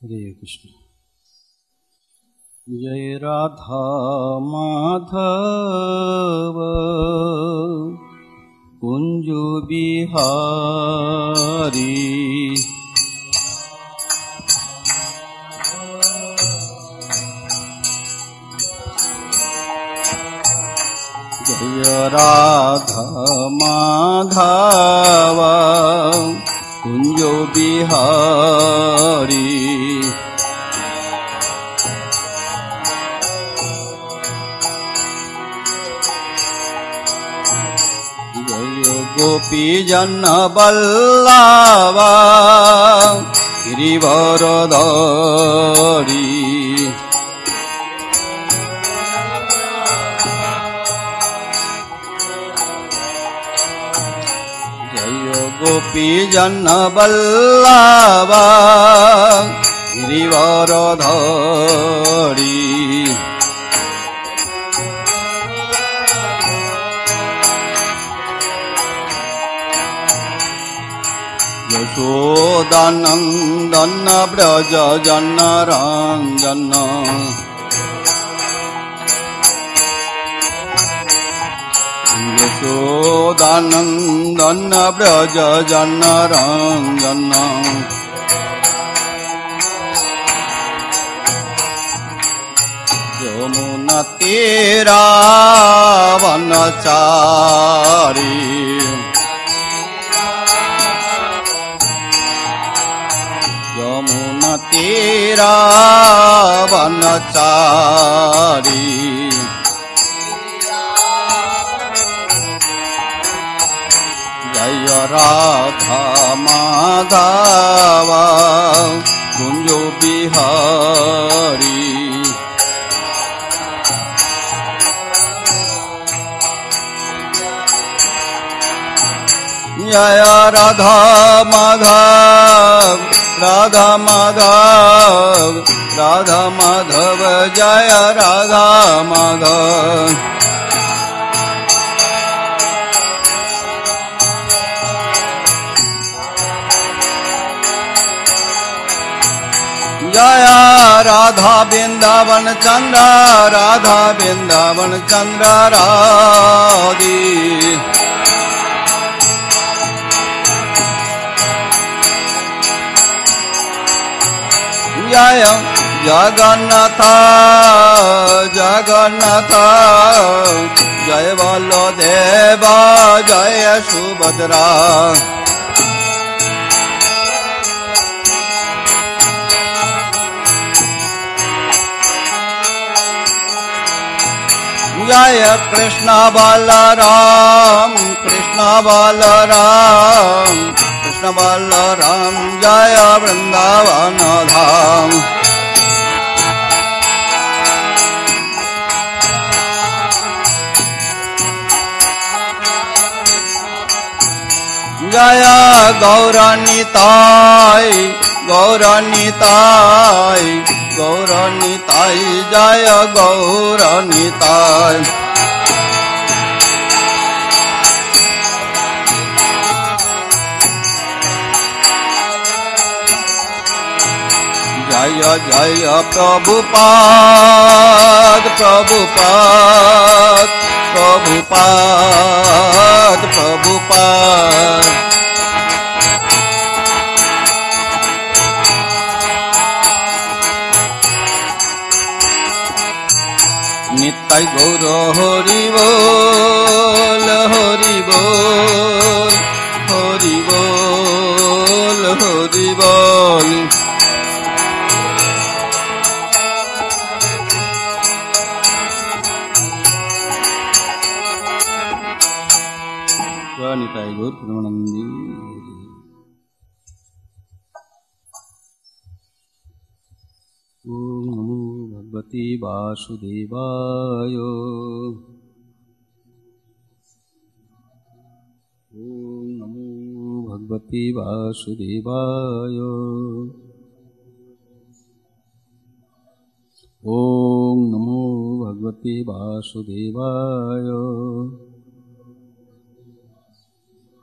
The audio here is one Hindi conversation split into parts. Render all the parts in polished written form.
हरे कृष्ण। जय राधा माधव कुंज बिहारी, जय राधा माधव कुंज बिहारी, जय गोपी जन बल्लभ गिरिवरधारी, गोपी जन बल्लभ गिरिवरधारी, यशोदानंदन ब्रज जन रंजन, यशोदानंदन ब्रज जन रंजन, यमुना तीरा वनचारी, यमुना तीरा वनचारी, जय राधा माधव कुंज बिहारी, जय राधा माधव राधा माधव राधा माधव, जय राधा माधव, जय राधा वृंदावन चंद्र राधा वृंदावन चंद्र राधी, जय जगन्नाथ जगन्नाथ, जय बलदेव जय सुभद्रा, जय कृष्ण बलराम कृष्ण बलराम कृष्ण बलराम, जय वृंदावन धाम, जय गौरनिताय गौरनिताय गौरनिताय, जय गौरनिताय, जय जय प्रभुपाद प्रभुपाद प्रभुपाद प्रभुपाद, नित्य गौर हरि बोल हरि बोल हरि बोल हरि बोल, नित्य गौर प्रेमानंदी। ओम नमो भगवते वासुदेवाय, ओम नमो भगवते वासुदेवाय, ओम नमो भगवते वासुदेवाय,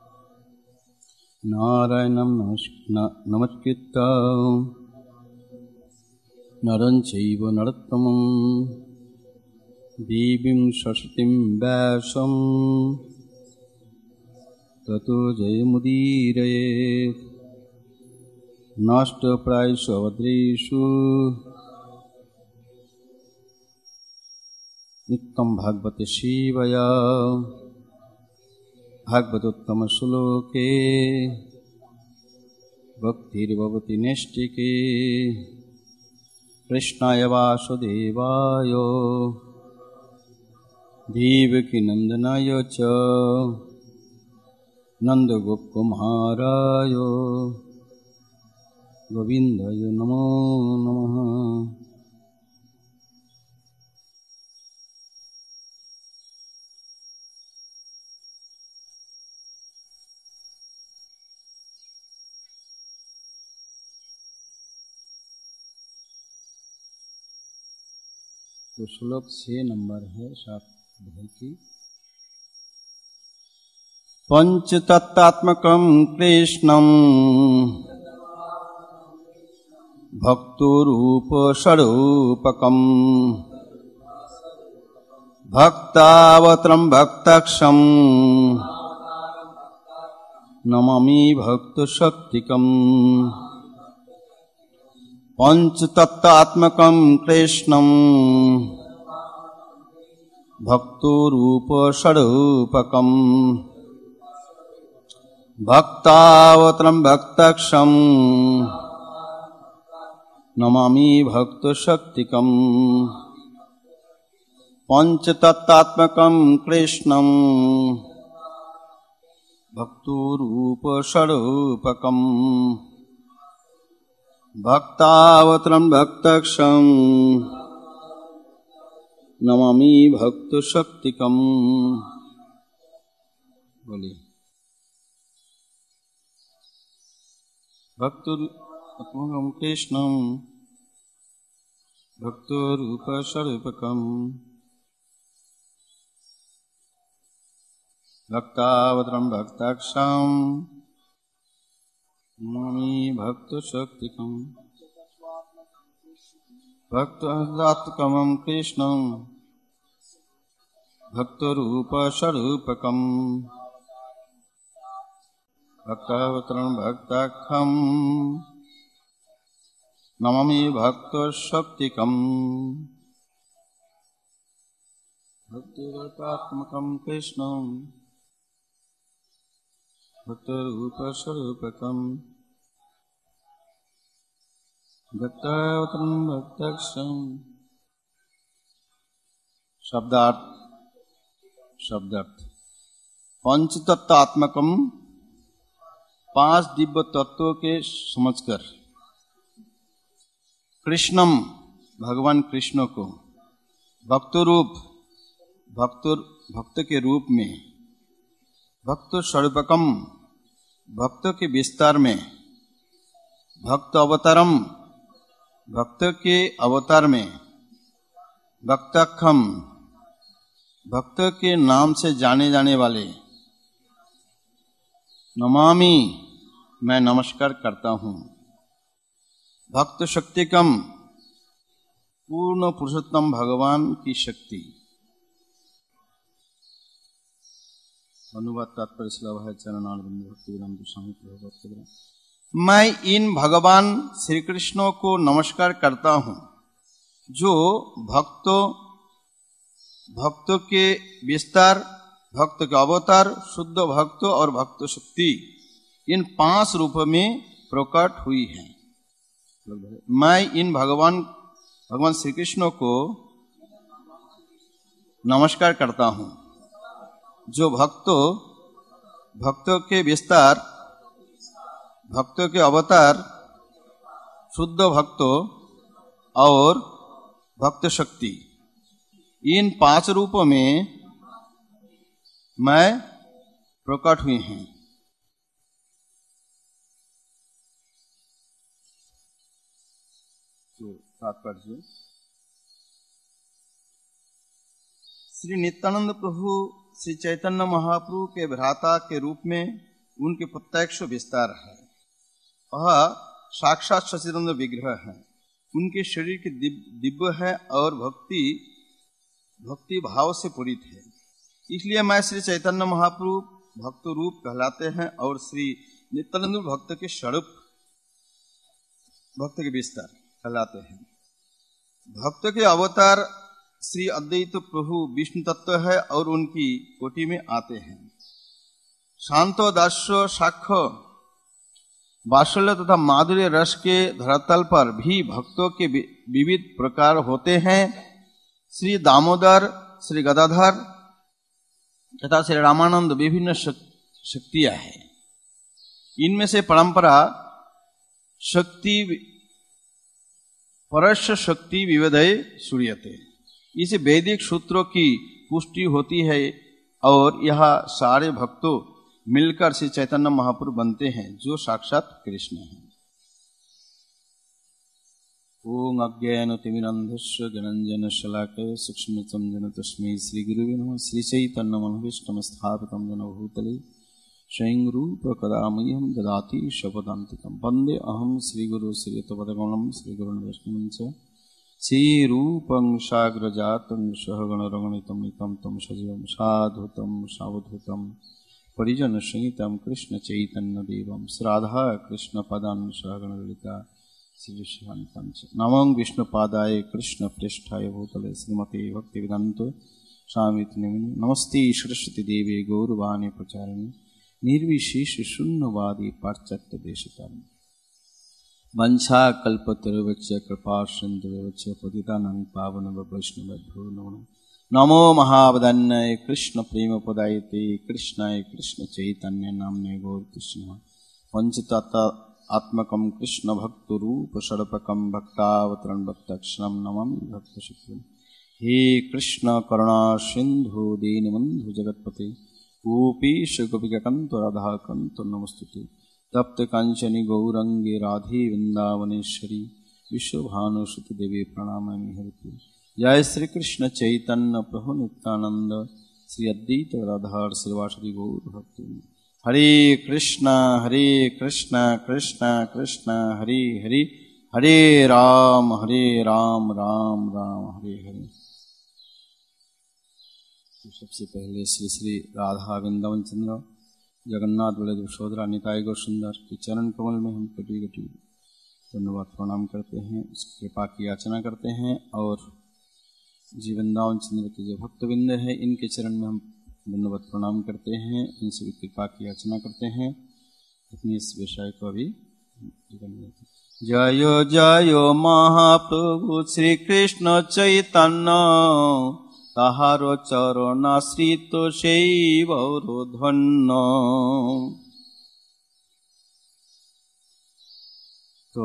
नारायणं नमस्कृत्य नरं चैव नरोत्तमं देवीं सरस्वतीं व्यासं ततो जयमुदीरयेत्। नष्टप्रायेषु अभद्रेषु नित्यं भागवते शिवया भागवतोत्तमश्लोके भक्तिर्भवति नैष्टिके। कृष्णाय वासुदेवाय देवकीनन्दनाय च नन्दगोपकुमाराय गोविन्दाय नमो नमः। तो श्लोक 6 नंबर है 7 की। पंचतत्त्वात्मकं कृष्णं भक्तरूपस्वरूपकं भक्तावतारं भक्ताक्षं नमामि भक्तशक्तिकम्। पंचतत्त्वात्मकं कृष्णं भक्तरूपस्वरूपकं भक्तावतारं भक्ताक्षं नमामि भक्तशक्तिकम्। पंचतत्त्वात्मकं कृष्णं भक्तरूपस्वरूपकं भक्तावतारं भक्ताक्षं नमामि भक्तशक्तिकम्। बोलिए। भक्तरूपं कृष्णं भक्तरूपस्वरूपकं भक्तावतारं भक्ताक्षं नमामि भक्तशक्तिकम्। भक्तदात्मकं कृष्णं भक्तरूपस्वरूपकं भक्तावतारं भक्ताख्यं नमामि भक्तशक्तिकम्। भक्तिरूपात्मकं कृष्णं भक्तरूपस्वरूपकं भक्तावतारं भक्ताक्षं। शब्दार्थ पंचतत्त्वात्मकम 5 दिव्य तत्वों के समझकर, कृष्णम भगवान कृष्ण को, भक्त के रूप में, भक्त स्वरूपकम भक्त के विस्तार में, भक्त अवतारम भक्त के अवतार में, भक्ताख्यम भक्त के नाम से जाने जाने वाले, नमामि मैं नमस्कार करता हूँ, भक्त शक्तिकम पूर्ण पुरुषोत्तम भगवान की शक्ति। अनुवाद तात्पर्य श्लोक है चरणारविंद भक्तिवेदांत गोस्वामी प्रभुपाद। मैं इन भगवान श्री कृष्ण को नमस्कार करता हूँ जो भक्तों के विस्तार, भक्त के अवतार, शुद्ध भक्त और भक्त शक्ति इन 5 रूप में प्रकट हुई है। मैं इन भगवान श्री कृष्ण को नमस्कार करता हूँ जो भक्तों के विस्तार, भक्तों के अवतार, शुद्ध भक्तों और भक्त शक्ति इन 5 रूपों में मैं प्रकट हुई हैं। तो तात्पर्य श्री नित्यानंद प्रभु श्री चैतन्य महाप्रभु के भ्राता के रूप में उनके प्रत्यक्ष विस्तार है। वह साक्षात सच्चिदानंद विग्रह है। उनके शरीर के दिव्य है और भक्ति भाव से पूरित है। इसलिए मैं श्री चैतन्य महाप्रभु भक्त रूप कहलाते हैं और श्री नित्यानंद भक्त के स्वरूप भक्त के विस्तार कहलाते हैं। भक्त के अवतार श्री अद्वैत प्रभु विष्णु तत्व है और उनकी कोटि में आते हैं। शांतो दास्य साक्ष्य वात्सल्य तथा माधुर्य रस के धरातल पर भी भक्तों के विविध प्रकार होते हैं। श्री दामोदर, श्री गदाधर तथा श्री रामानंद विभिन्न शक्तियां हैं। इनमें से परंपरा शक्ति परस्य शक्ति विविधय सूर्यते, इसे वैदिक सूत्रों की पुष्टि होती है और यह सारे भक्तों मिलकर श्री चैतन्य महाप्रभु बनते हैं जो साक्षात कृष्ण हैं। ओम अज्ञानतिमिरन्धस्य ज्ञानाञ्जनशलाकया सूक्ष्मचंदन तस्मै श्रीगुरुवे नमः। श्रीचैतन्यमनोभीष्टं स्थापितं येन भूतले स्वयं रूप कदा मह्यं ददाति शपथान्तिकं। वन्दे अहं श्रीगुरु श्रीयुतपदकमलं श्रीगुरुन् वैष्णवं च श्रीरूपं साग्रजातं सहगणरमणितं नितं तं सजीवं साधुतं सावधूतं परिजन संहितं कृष्ण चैतन्य देवं श्राद्धा कृष्ण पदान् सहगण ललिता श्रीशान्तं च। नमो विष्णुपादाय कृष्ण पृष्ठाय भूतले श्रीमते भक्तिवेदान्त स्वामिति नमिने। नमस्ते सरस्वती देवे गौरवाणी प्रचारिणे निर्विशेष शून्यवादी पाश्चात्य देशतारिणे। वंशा कल्पतरुवच्च कृपा सिन्धुवच्च पतितानां पावनेभ्यो वैष्णवेभ्यो नमो नमः। नमो महावदन्याय कृष्ण प्रेम पदायते कृष्णाय कृष्ण चैतन्य नाम्ने गौर कृष्ण पंचतत्व आत्मकं कृष्ण भक्त रूप सर्पकं भक्तावतरण भक्ताक्षरं नमामि भक्त शुक्रम। हे कृष्ण करुणा सिंधु दीनबंधु जगतपते गोपीश गोपिकान्त राधाकान्त नमस्तुते। तप्त कांचनी गौरंगे राधे वृंदावनेश्वरी विश्वभानुसुते देवी प्रणमामि हरिप्रिये। जय श्री कृष्ण चैतन्य प्रभु नित्यानंद श्री अद्वैत गदाधर श्रीवासदि गौर भक्त। हरे कृष्ण कृष्ण कृष्ण हरे हरे, हरे राम राम राम हरे हरे। तो सबसे पहले श्री श्री राधा वृंदावन चंद्र जगन्नाथ बलदेव सहोदरा निताय गौर सुंदर के चरण कमल में हम कटी कटी धन्यवाद प्रणाम करते हैं, कृपा की याचना करते हैं और जी वृंदावन चंद्र के जो भक्तविंद है इनके चरण में हम धन्यवाद प्रणाम करते हैं, इनसे भी कृपा की याचना करते हैं। अपने इस विषय को अभी जयो जयो महाप्रभु श्री कृष्ण चैतन्य ताहारो चरणाश्रित सेई बौरो धन्य। तो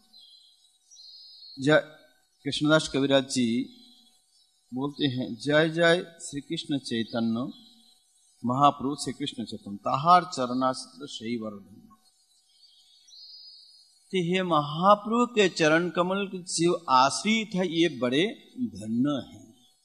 जय कृष्णदास कविराज जी बोलते हैं, जय जय श्री कृष्ण चैतन्य महाप्रभु श्री कृष्ण चैतन्य ताहार चरणाश्रित सेई बौरो धन्य। हे महाप्रभु के चरण कमल के जो आश्रित है ये बड़े धन्य हैं,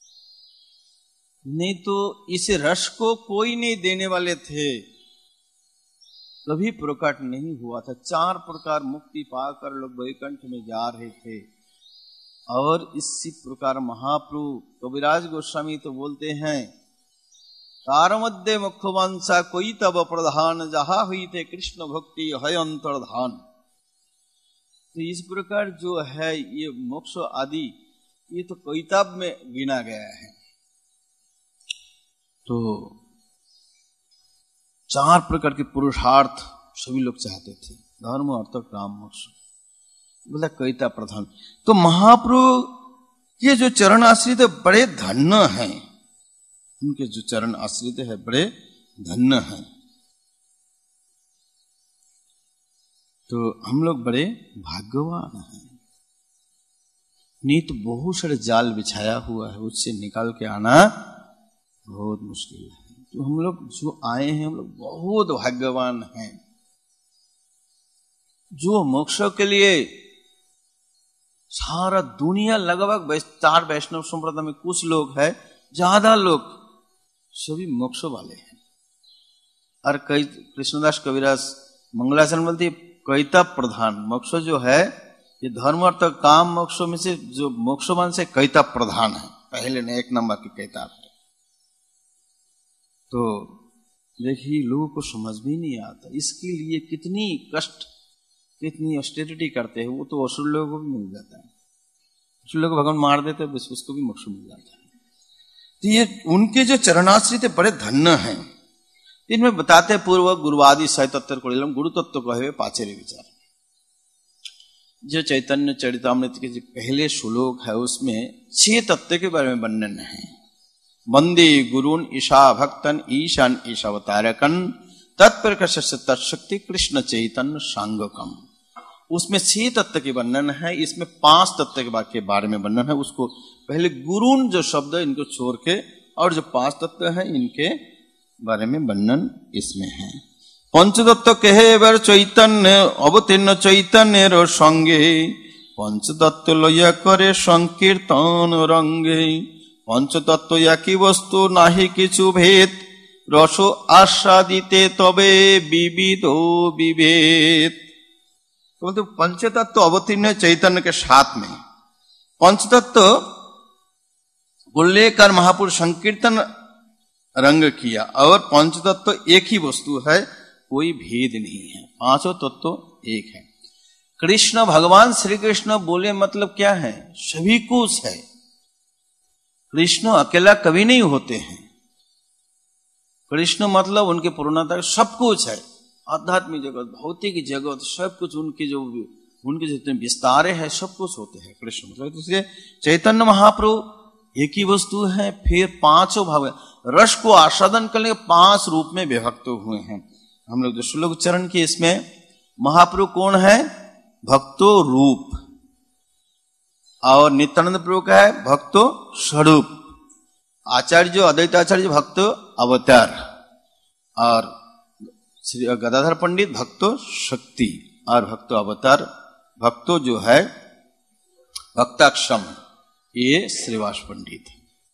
नहीं तो इस रस को कोई नहीं देने वाले थे, कभी प्रकट नहीं हुआ था। 4 प्रकार मुक्ति पाकर लोग वैकुंठ में जा रहे थे और इसी प्रकार महाप्रभु कविराज गोस्वामी तो बोलते हैं, तार मध्य मुख्य वंशा कोई तब प्रधान जहा हुई थे कृष्ण भक्ति है अंतर्धान। तो इस प्रकार जो है ये मोक्ष आदि ये तो किताब में गिना गया है। तो 4 प्रकार के पुरुषार्थ सभी लोग चाहते थे, धर्म अर्थ काम मोक्ष, बोला कविता प्रधान। तो महाप्रभु के जो चरण आश्रित है बड़े धन्य हैं, उनके जो चरण आश्रित है बड़े धन्य हैं। तो हम लोग बड़े भाग्यवान हैं, नहीं तो बहुत सारे जाल बिछाया हुआ है, उससे निकाल के आना बहुत मुश्किल है। तो हम लोग जो आए हैं हम लोग बहुत भाग्यवान हैं, जो मोक्ष के लिए सारा दुनिया लगभग 4 वैष्णव संप्रदाय में कुछ लोग हैं, ज्यादा लोग सभी मोक्ष वाले हैं। और कई कृष्णदास कविराज मंगलाचरण बोलते कैता प्रधान मोक्ष जो है ये धर्म अर्थ काम मोक्षों में से जो मोक्षवान से कैता प्रधान है, पहले ने 1 नंबर की कैता है। तो देखिए लोगों को समझ भी नहीं आता, इसके लिए कितनी कष्ट, कितनी ऑस्टेरिटी करते हैं। वो तो असुर लोगों को भी मिल जाता है, असुर लोग भगवान मार देते हैं, बस उसको भी मोक्ष मिल जाता है। तो ये उनके जो चरणाश्रित बड़े धन्य हैं। इनमें बताते पूर्व गुरुवादी सहितत्तर को गुरु तत्व कहे पाचेरे विचार। जो चैतन्य चरितामृत के जो पहले श्लोक है उसमें 6 तत्व के बारे में वर्णन है। वंदे गुरुन ईशा भक्तन ईशान ईशावतारकन तत्प्रकाश तत्शक्ति कृष्ण चैतन्य सांगकम। उसमें 6 तत्व के वर्णन है, इसमें 5 तत्व के बारे में वर्णन है। उसको पहले गुरुन जो शब्द है इनको छोड़ के और जो 5 तत्व है इनके बारे में वर्णन इसमें है। पंचतत्व कहे बर चैतन्य अवतीर्ण चैतन्य रो संगे पंचतत्व लया करे संकीर्तन रंगे। पंचतत्व एकी वस्तु नाहि किछु भेद रसो आस्वादिते तबे विविधो विभेद। तो पंचतत्व अवतीर्ण चैतन्य के साथ में पंचतत्व को लेकर महापुरुष संकीर्तन रंग किया और पंचतत्व एक ही वस्तु है, कोई भेद नहीं है, 5 तत्व एक है। कृष्ण भगवान श्री कृष्ण बोले मतलब क्या है, सभी कुछ है। कृष्ण अकेला कभी नहीं होते हैं। कृष्ण मतलब उनके पूर्णता सब कुछ है, आध्यात्मिक जगत भौतिक जगत सब कुछ उनके जितने विस्तार है सब कुछ होते हैं कृष्ण मतलब। इसलिए चैतन्य महाप्रभु एक ही वस्तु है। फिर 5 भाव रस को आस्वादन करने 5 रूप में विभक्त हुए हैं। हम लोग जो श्लोक उच्चारण किए इसमें महाप्रभु कौन है, भक्तो रूप, और नित्यानंद प्रभु का है भक्तो स्वरूप, आचार्य जो अद्वैत आचार्य भक्तो अवतार, और श्री गदाधर पंडित भक्तो शक्ति, और भक्तो अवतार भक्तो जो है भक्ताक्षम ये श्रीवास पंडित।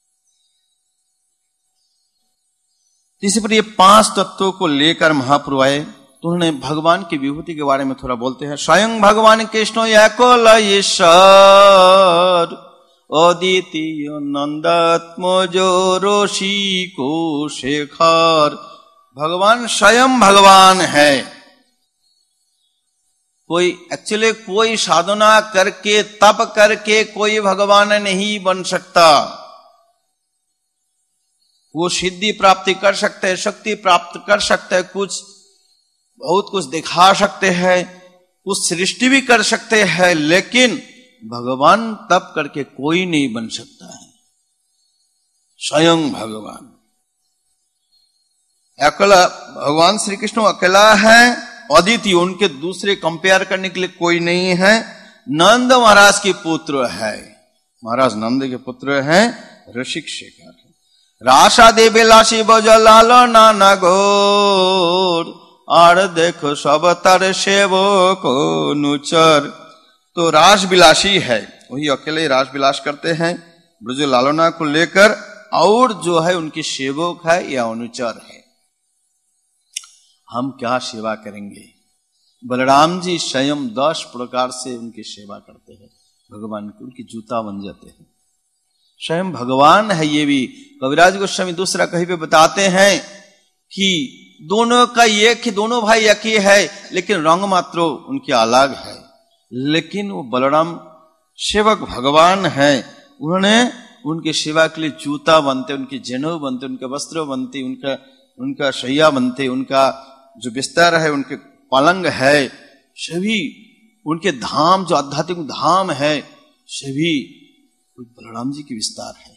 इसी पर ये 5 तत्वों को लेकर महाप्रभु आए तो उन्होंने भगवान की विभूति के बारे में थोड़ा बोलते हैं। स्वयं भगवान कृष्ण ईश्वर अद्वितीय नंदात्मजो ऋषिको शेखर। भगवान स्वयं भगवान है। कोई एक्चुअली कोई साधना करके तप करके कोई भगवान नहीं बन सकता। वो सिद्धि प्राप्ति कर सकते हैं, शक्ति प्राप्त कर सकते हैं, कुछ बहुत कुछ दिखा सकते हैं, कुछ सृष्टि भी कर सकते हैं, लेकिन भगवान तप करके कोई नहीं बन सकता है। स्वयं भगवान अकेला, भगवान श्री कृष्ण अकेला है, अद्वितीय, उनके दूसरे कंपेयर करने के लिए कोई नहीं है। नंद महाराज के पुत्र है, महाराज नंद के पुत्र हैं, ऋषिक शेखर। राशा देवे लाशी बजलाल नाना घोर और देखो सब तर सेवो को नुचर। तो रास विलासी है, वही अकेले रास विलास करते हैं ब्रज लालना को लेकर, और जो है उनकी सेवक है या अनुचर है। हम क्या सेवा करेंगे। बलराम जी स्वयं 10 प्रकार से उनकी सेवा करते हैं भगवान की, उनकी जूता बन जाते हैं। स्वयं भगवान है। ये भी कविराज गोस्वामी दूसरा कहीं पे बताते हैं कि दोनों का एक ही, दोनों भाई एक ही है, लेकिन रंग मात्र उनके अलग है। लेकिन वो बलराम सेवक भगवान है, उन्होंने उनके सेवा के लिए जूता बनते, उनके जनेऊ बनते, उनके वस्त्र बनते, उनका शैया बनते, उनका जो बिस्तर है, उनके पलंग है, सभी उनके धाम जो आध्यात्मिक धाम है सभी बलराम जी की विस्तार है।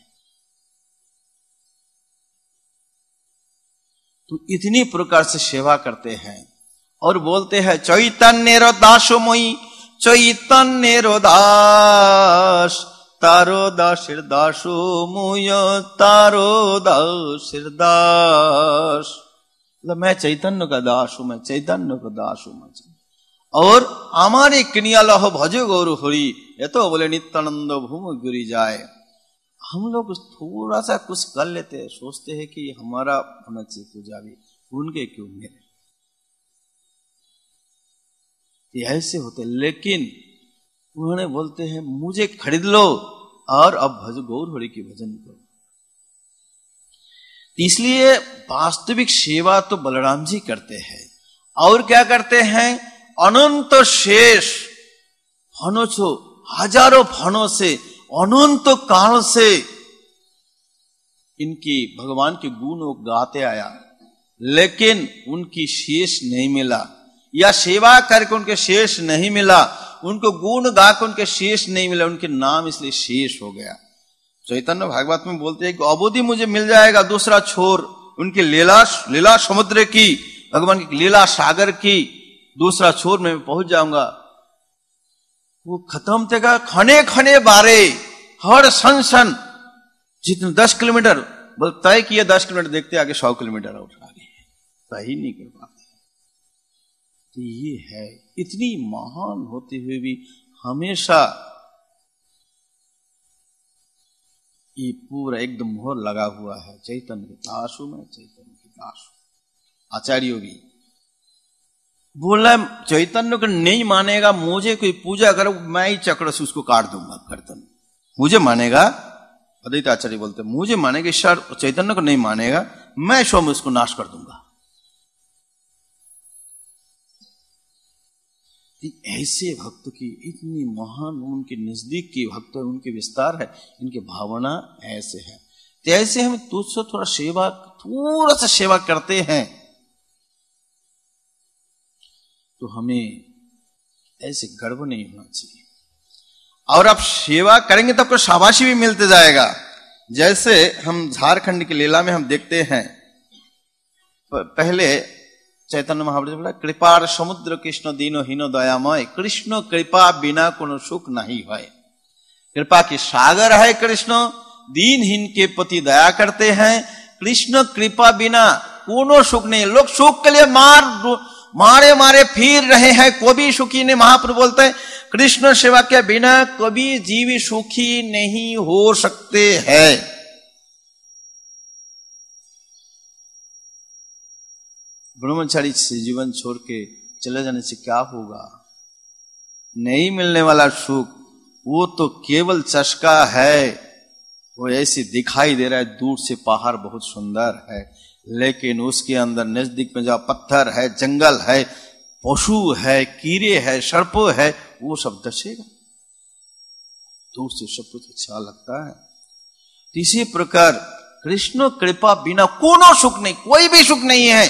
तो इतनी प्रकार से सेवा करते हैं और बोलते हैं चैतन्य रो दासो मोई, चैतन्य रो दास, तारो दासिर दासो मुय, तारो दासिर दास। मैं चैतन्य का दास हूं, मैं चैतन्य का दास हूं। और हमारे किनिया लहो भजो गौर हरि, ये तो बोले नित्यानंद भूम गिरी जाए। हम लोग थोड़ा सा कुछ कर लेते हैं, सोचते हैं कि हमारा होना चाहिए पूजा भी, उनके क्यों मेरे, ये ऐसे होते। लेकिन उन्होंने बोलते हैं मुझे खरीद लो और अब भज गौर हरि की भजन करो। इसलिए वास्तविक सेवा तो बलराम जी करते हैं। और क्या करते हैं? अनंत शेष फनों से, हजारों फनों से, अनंत काल से इनकी भगवान के गुण वो गाते आया, लेकिन उनकी शेष नहीं मिला, या सेवा करके उनके शेष नहीं मिला, उनको गुण गाकर उनके शेष नहीं मिला, उनके नाम इसलिए शेष हो गया। चैतन्य भागवत में बोलते हैं कि अबोधि मुझे मिल जाएगा दूसरा छोर, उनके लीला समुद्र की, भगवान की लीला सागर की दूसरा छोर में पहुंच जाऊंगा। वो खत्म तेगा खने खने बारे हर सन जितने 10 किलोमीटर बोल तय किया, 10 किलोमीटर देखते आगे 100 किलोमीटर और आगे तय ही नहीं कर पाते। तो ये है, इतनी महान होते हुए भी हमेशा ये पूरा एकदम मोहर लगा हुआ है चैतन्य के दासों में, चैतन्य के दासों। आचार्यों भी बोला चैतन्य को नहीं मानेगा, मुझे कोई पूजा करो, मैं ही चक्र से उसको काट दूंगा कर्तन। मुझे मानेगा, अद्वैत आचार्य बोलते मुझे मानेगा, ईश्वर चैतन्य को नहीं मानेगा, मैं स्वयं उसको नाश कर दूंगा। ऐसे भक्त की इतनी महान, उनके नजदीक के भक्त, उनके विस्तार है, इनकी भावना ऐसे है। तो ऐसे हम तुझसे थोड़ा सा सेवा करते हैं, तो हमें ऐसे गर्व नहीं होना चाहिए। और आप सेवा करेंगे तो आपको शाबाशी भी मिलते जाएगा। जैसे हम झारखंड की लीला में हम देखते हैं, पहले चैतन्य महाप्रभु बोला कृपार समुद्र कृष्ण दीनो हीनो दयामय, कृष्ण कृपा बिना कोनो सुख नहीं है। कृपा के सागर है कृष्ण, दीनहीन के प्रति दया करते हैं। कृष्ण कृपा बिना कोनो सुख नहीं। लोग सुख के लिए मारे मारे फिर रहे हैं, कभी सुखी नहीं। महाप्रभु बोलते हैं कृष्ण सेवा के बिना कभी जीव सुखी नहीं हो सकते हैं। ब्रह्मचारी से जीवन छोड़ के चले जाने से क्या होगा? नहीं मिलने वाला सुख वो तो केवल चस्का है। वो ऐसे दिखाई दे रहा है, दूर से पहाड़ बहुत सुंदर है, लेकिन उसके अंदर नजदीक में जहाँ पत्थर है, जंगल है, पशु है, कीड़े है, सर्प है, वो सब दसेगा। दूर से सब कुछ अच्छा लगता है। इसी प्रकार कृष्ण कृपा बिना कोनो सुख नहीं, कोई भी सुख नहीं है।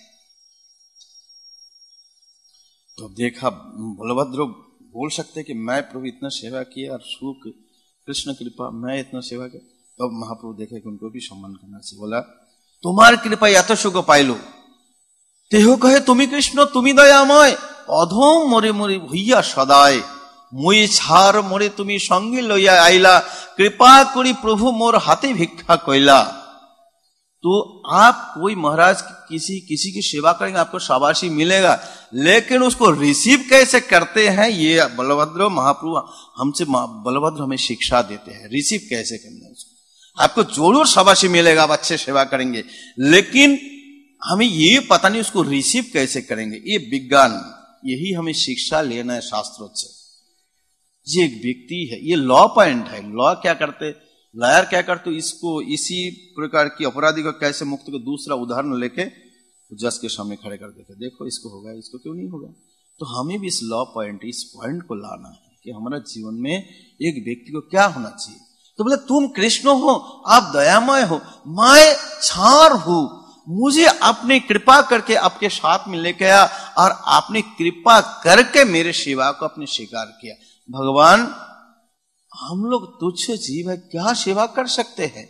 तो देखा बलभद्र बोल सकते कि मैं प्रभु इतना सेवा किया और सुख कृष्ण कृपा, मैं इतना सेवा किया। तो अब महाप्रभु देखे कि उनको भी सम्मान करना चाहिए। बोला तुम्हारी कृपा या तो सुख पाइलो, तेहो कहे तुम्ही कृष्ण तुम्ही दयामय, अधम मोरे मोरे भैया सदाय, मुई छार मोरे तुम्ही संगी लइया आइला, कृपा करी प्रभु मोर हाथे भिक्षा कइला। तो आप कोई महाराज किसी की सेवा करेंगे, आपको शाबाशी मिलेगा, लेकिन उसको रिसीव कैसे करते हैं ये बलभद्र महाप्रभु हमसे, बलभद्र हमें शिक्षा देते हैं रिसीव कैसे करना है उसको। आपको जरूर शाबाशी मिलेगा, आप अच्छे सेवा करेंगे, लेकिन हमें ये पता नहीं उसको रिसीव कैसे करेंगे। ये विज्ञान, यही हमें शिक्षा लेना है शास्त्रों से। ये एक व्यक्ति है, ये लॉ पॉइंट है। लॉ क्या करते, लॉयर क्या करते, इसको इसी प्रकार की अपराधी को कैसे मुक्त को दूसरा उदाहरण लेके जज के सामने खड़े कर देते, देखो इसको होगा, इसको क्यों नहीं होगा। तो हमें भी इस लॉ पॉइंट, इस पॉइंट को लाना है कि हमारा जीवन में एक व्यक्ति को क्या होना चाहिए। तो बोले तुम कृष्ण हो, आप दयामय हो, मैं छार हूं, मुझे आपने कृपा करके आपके साथ में लेके आया और आपने कृपा करके मेरे सेवा को आपने स्वीकार किया। भगवान हम लोग तुच्छ जीव है, क्या सेवा कर सकते हैं?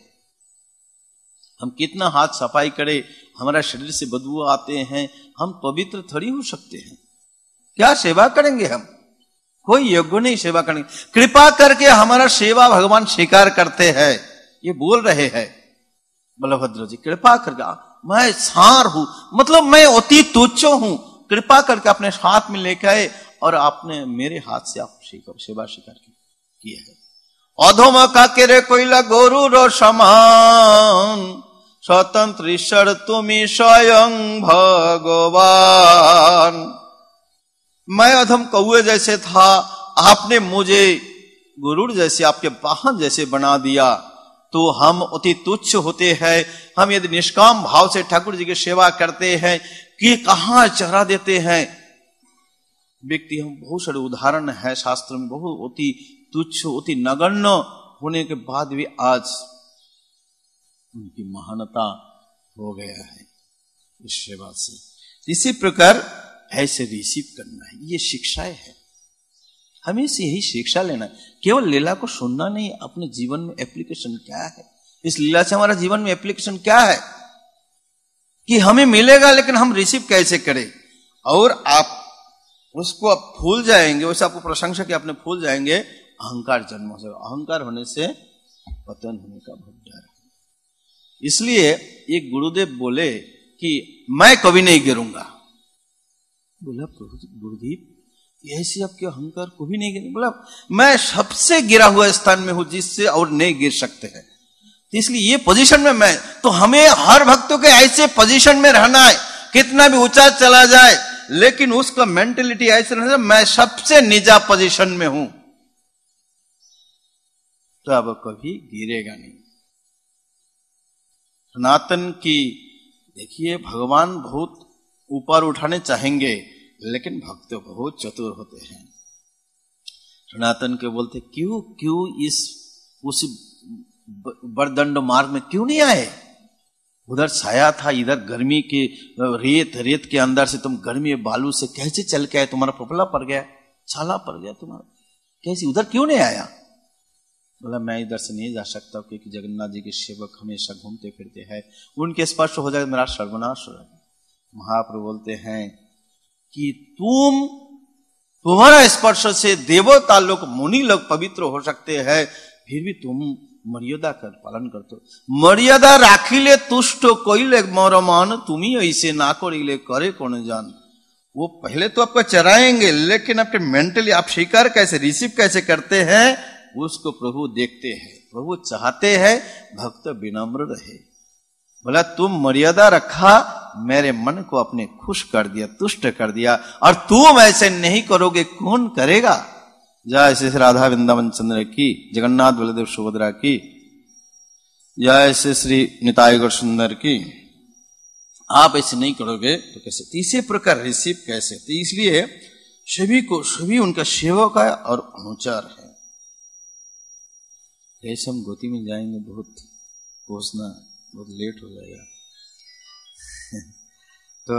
हम कितना हाथ सफाई करें, हमारा शरीर से बदबू आते हैं, हम पवित्र थोड़ी हो सकते हैं। क्या सेवा करेंगे हम? कोई योग्य नहीं सेवा करेंगे। कृपा करके हमारा सेवा भगवान स्वीकार करते हैं, ये बोल रहे हैं बलभद्र जी। कृपा करके मैं सार हूं, मतलब मैं अति तुच्छ हूं, कृपा करके अपने साथ में लेके आए और आपने मेरे हाथ से आप सेवा स्वीकार किया है। अधम का केरे कोइला गोरु रो समान, स्वतंत्र ईश्वर तुम्ही स्वयं भगवान। मैं अधम कौए जैसे था आपने मुझे गुरुड़ जैसे, आपके वाहन जैसे बना दिया, तो हम अति तुच्छ होते हैं। हम यदि निष्काम भाव से ठाकुर जी की सेवा करते हैं कि कहां चढ़ा देते हैं व्यक्ति। हम बहुत सारे उदाहरण है शास्त्र में, बहुत अति तुच्छ, अति नगण्य होने के बाद भी आज उनकी महानता हो गया है इस सेवा से। इसी प्रकार ऐसे रिसीव करना है, ये शिक्षाएं है, हमें से यही शिक्षा लेना है। केवल लीला को सुनना नहीं, अपने जीवन में एप्लीकेशन क्या है, इस लीला से हमारा जीवन में एप्लीकेशन क्या है कि हमें मिलेगा, लेकिन हम रिसीव कैसे करें। और आप उसको आप भूल जाएंगे, वैसे आपको प्रशंसा की आपने भूल जाएंगे, अहंकार जन्म हो जाएगा। अहंकार होने से पतन होने का बहुत डर है। इसलिए एक गुरुदेव बोले कि मैं कभी नहीं गिरूंगा। बोला गुरुदेव ऐसे आपके अहंकार को भी नहीं गिरे? बोला मैं सबसे गिरा हुआ स्थान में हूं जिससे और नहीं गिर सकते हैं, तो इसलिए ये पोजीशन में मैं, तो हमें हर भक्तों के ऐसे पोजीशन में रहना है, कितना भी ऊंचा चला जाए लेकिन उसका मेंटेलिटी ऐसे रहना, मैं सबसे नीचा पोजीशन में हूं, तो अब कभी गिरेगा नहीं। सनातन की देखिए, भगवान बहुत ऊपर उठाने चाहेंगे लेकिन भक्त बहुत चतुर होते हैं। सनातन के बोलते क्यों इस उस बरदंड मार्ग में क्यों नहीं आए? उधर छाया था, इधर गर्मी के रेत के अंदर से तुम गर्मी बालू से कैसे चल के आए? तुम्हारा पपला पड़ गया, छाला पड़ गया तुम्हारा, कैसे उधर क्यों नहीं आया? बोला मैं इधर से नहीं जा सकता क्योंकि जगन्नाथ जी के सेवक हमेशा घूमते फिरते हैं, उनके स्पर्श हो जाए मेरा सर्वनाश हो जाए। महाप्रभु बोलते हैं कि तुम्हारा स्पर्श से देवता लोग, मुनि लोग पवित्र हो सकते हैं, फिर भी तुम मर्यादा कर पालन करते हो। मर्यादा राखिले तुष्ट कोइले मोर मान, तुम्ही ऐसे ना करिले करे कौन जान। वो पहले तो आपको चराएंगे, लेकिन आपके मेंटली आप स्वीकार कैसे, रिसीव कैसे करते हैं, उसको प्रभु देखते हैं। प्रभु चाहते हैं भक्त विनम्र रहे। बोला तुम मर्यादा रखा, मेरे मन को अपने खुश कर दिया, तुष्ट कर दिया, और तुम ऐसे नहीं करोगे कौन करेगा? जय श्री राधा वृंदावन चंद्र की, जगन्नाथ बलदेव सुभद्रा की, जय श्री निताई गौर सुंदर की। आप ऐसे नहीं करोगे तो कैसे? तीसरे प्रकार रिसीव कैसे? तो इसलिए सभी उनका सेवक है और अनुचर है। ऐसे हम गोती में जाएंगे, बहुत पहुंचना बहुत लेट हो जाएगा। तो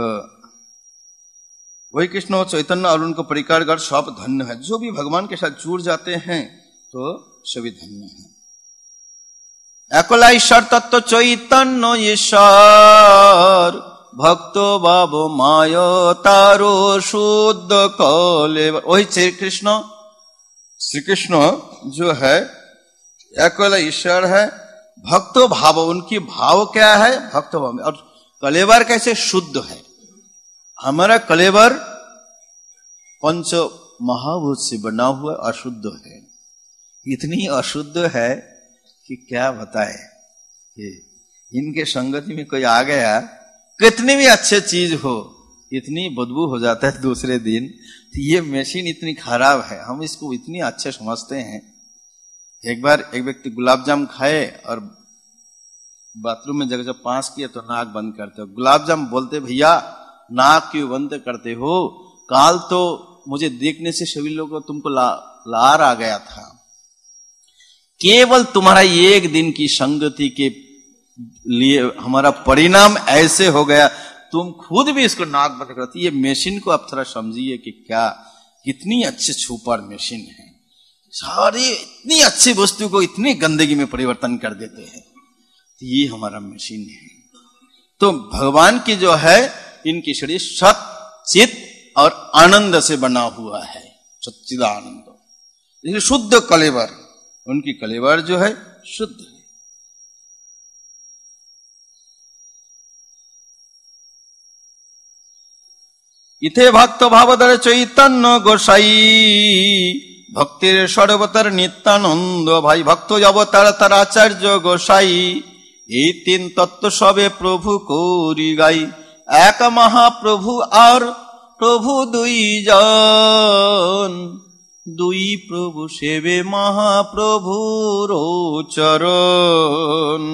वही कृष्ण चैतन्य और उनको परिकारगण सब धन्य है। जो भी भगवान के साथ जुड़ जाते हैं तो सभी धन्य हैं। एकला ईश्वर तत्व चैतन्य ईश्वर भक्तो बाबो मायो तारो शुद्ध कले। वही श्री कृष्ण जो है एकला ईश्वर है, भक्तो भाव, उनकी भाव क्या है? भक्त भाव में। और कलेवर कैसे? शुद्ध है। हमारा कलेवर पंच महाभूत से बना हुआ अशुद्ध है, इतनी अशुद्ध है कि क्या बताए। इनके संगति में कोई आ गया, कितनी भी अच्छे चीज हो, इतनी बदबू हो जाता है दूसरे दिन। तो ये मशीन इतनी खराब है, हम इसको इतनी अच्छे समझते हैं। एक बार एक व्यक्ति गुलाब जाम खाए और बाथरूम में जब पास किया तो नाक बंद करते हो। गुलाब जाम बोलते भैया नाक क्यों बंद करते हो? काल तो मुझे देखने से सभी लोगों को तुमको लार आ गया था, केवल तुम्हारा एक दिन की संगति के लिए हमारा परिणाम ऐसे हो गया, तुम खुद भी इसको नाक बंद करती। ये मशीन को आप थोड़ा समझिए कि क्या कितनी अच्छी सुपर मशीन है। सारी इतनी अच्छी वस्तु को इतनी गंदगी में परिवर्तन कर देते हैं। ये हमारा मशीन है। तो भगवान की जो है इनकी शरीर सत चित और आनंद से बना हुआ है, सच्चिदानंद, इसलिए शुद्ध कलेवर, उनकी कलेवर जो है शुद्ध है। इथे भक्त भावधर चैतन्य गोसाई भक्तिर सर्वतर नित्यानंद भाई। भक्त अवतार तार आचार्य गोसाई, এই তিন তত্ত্ব সবে প্রভু করি গাই। এক মহাপ্রভু আর প্রভু দুইজন, दुई प्रभु सेवे महाप्रभु रो चरण।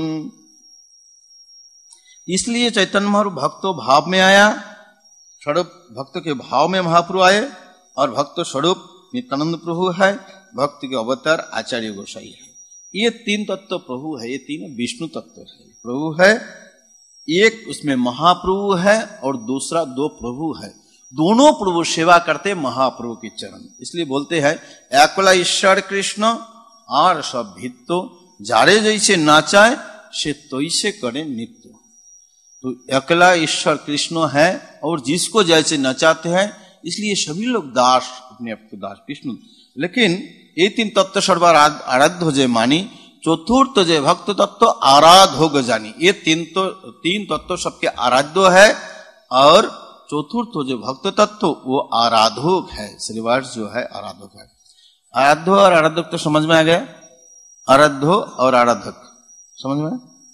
इसलिए चैतन्य महाप्रभु भक्तो भाव में आया, स्वरूप भक्त के भाव में महाप्रभु आए, और भक्त स्वरूप नित्यानंद प्रभु है, भक्त के अवतार आचार्य गोसाई है। ये तीन तत्व प्रभु है, ये तीन विष्णु तत्व है। प्रभु है एक, उसमें महाप्रभु है, और दूसरा दो प्रभु है। दोनों प्रभु सेवा करते महाप्रभु के चरण। इसलिए बोलते हैं एकला ईश्वर कृष्ण और सब भित्तो, जारे जैसे नाचाए से तैसे करे नित्य। तो अकेला ईश्वर कृष्ण है, और जिसको जैसे नचाते हैं, इसलिए सभी लोग दास, अपने आप को दास विष्णु। लेकिन ये तीन तत्व सर्वार आराध्य हो जाए मानी, चतुर्थ जय भक्त तत्व आराध हो जानी। ये तीन तत्व सबके आराध्य है, और चतुर्थ जो भक्त तत्व वो आराधक है। श्रीवास जो है आराधक है। आराध्य और आराधक तो समझ में आ गया। आराध्य और आराधक समझ में।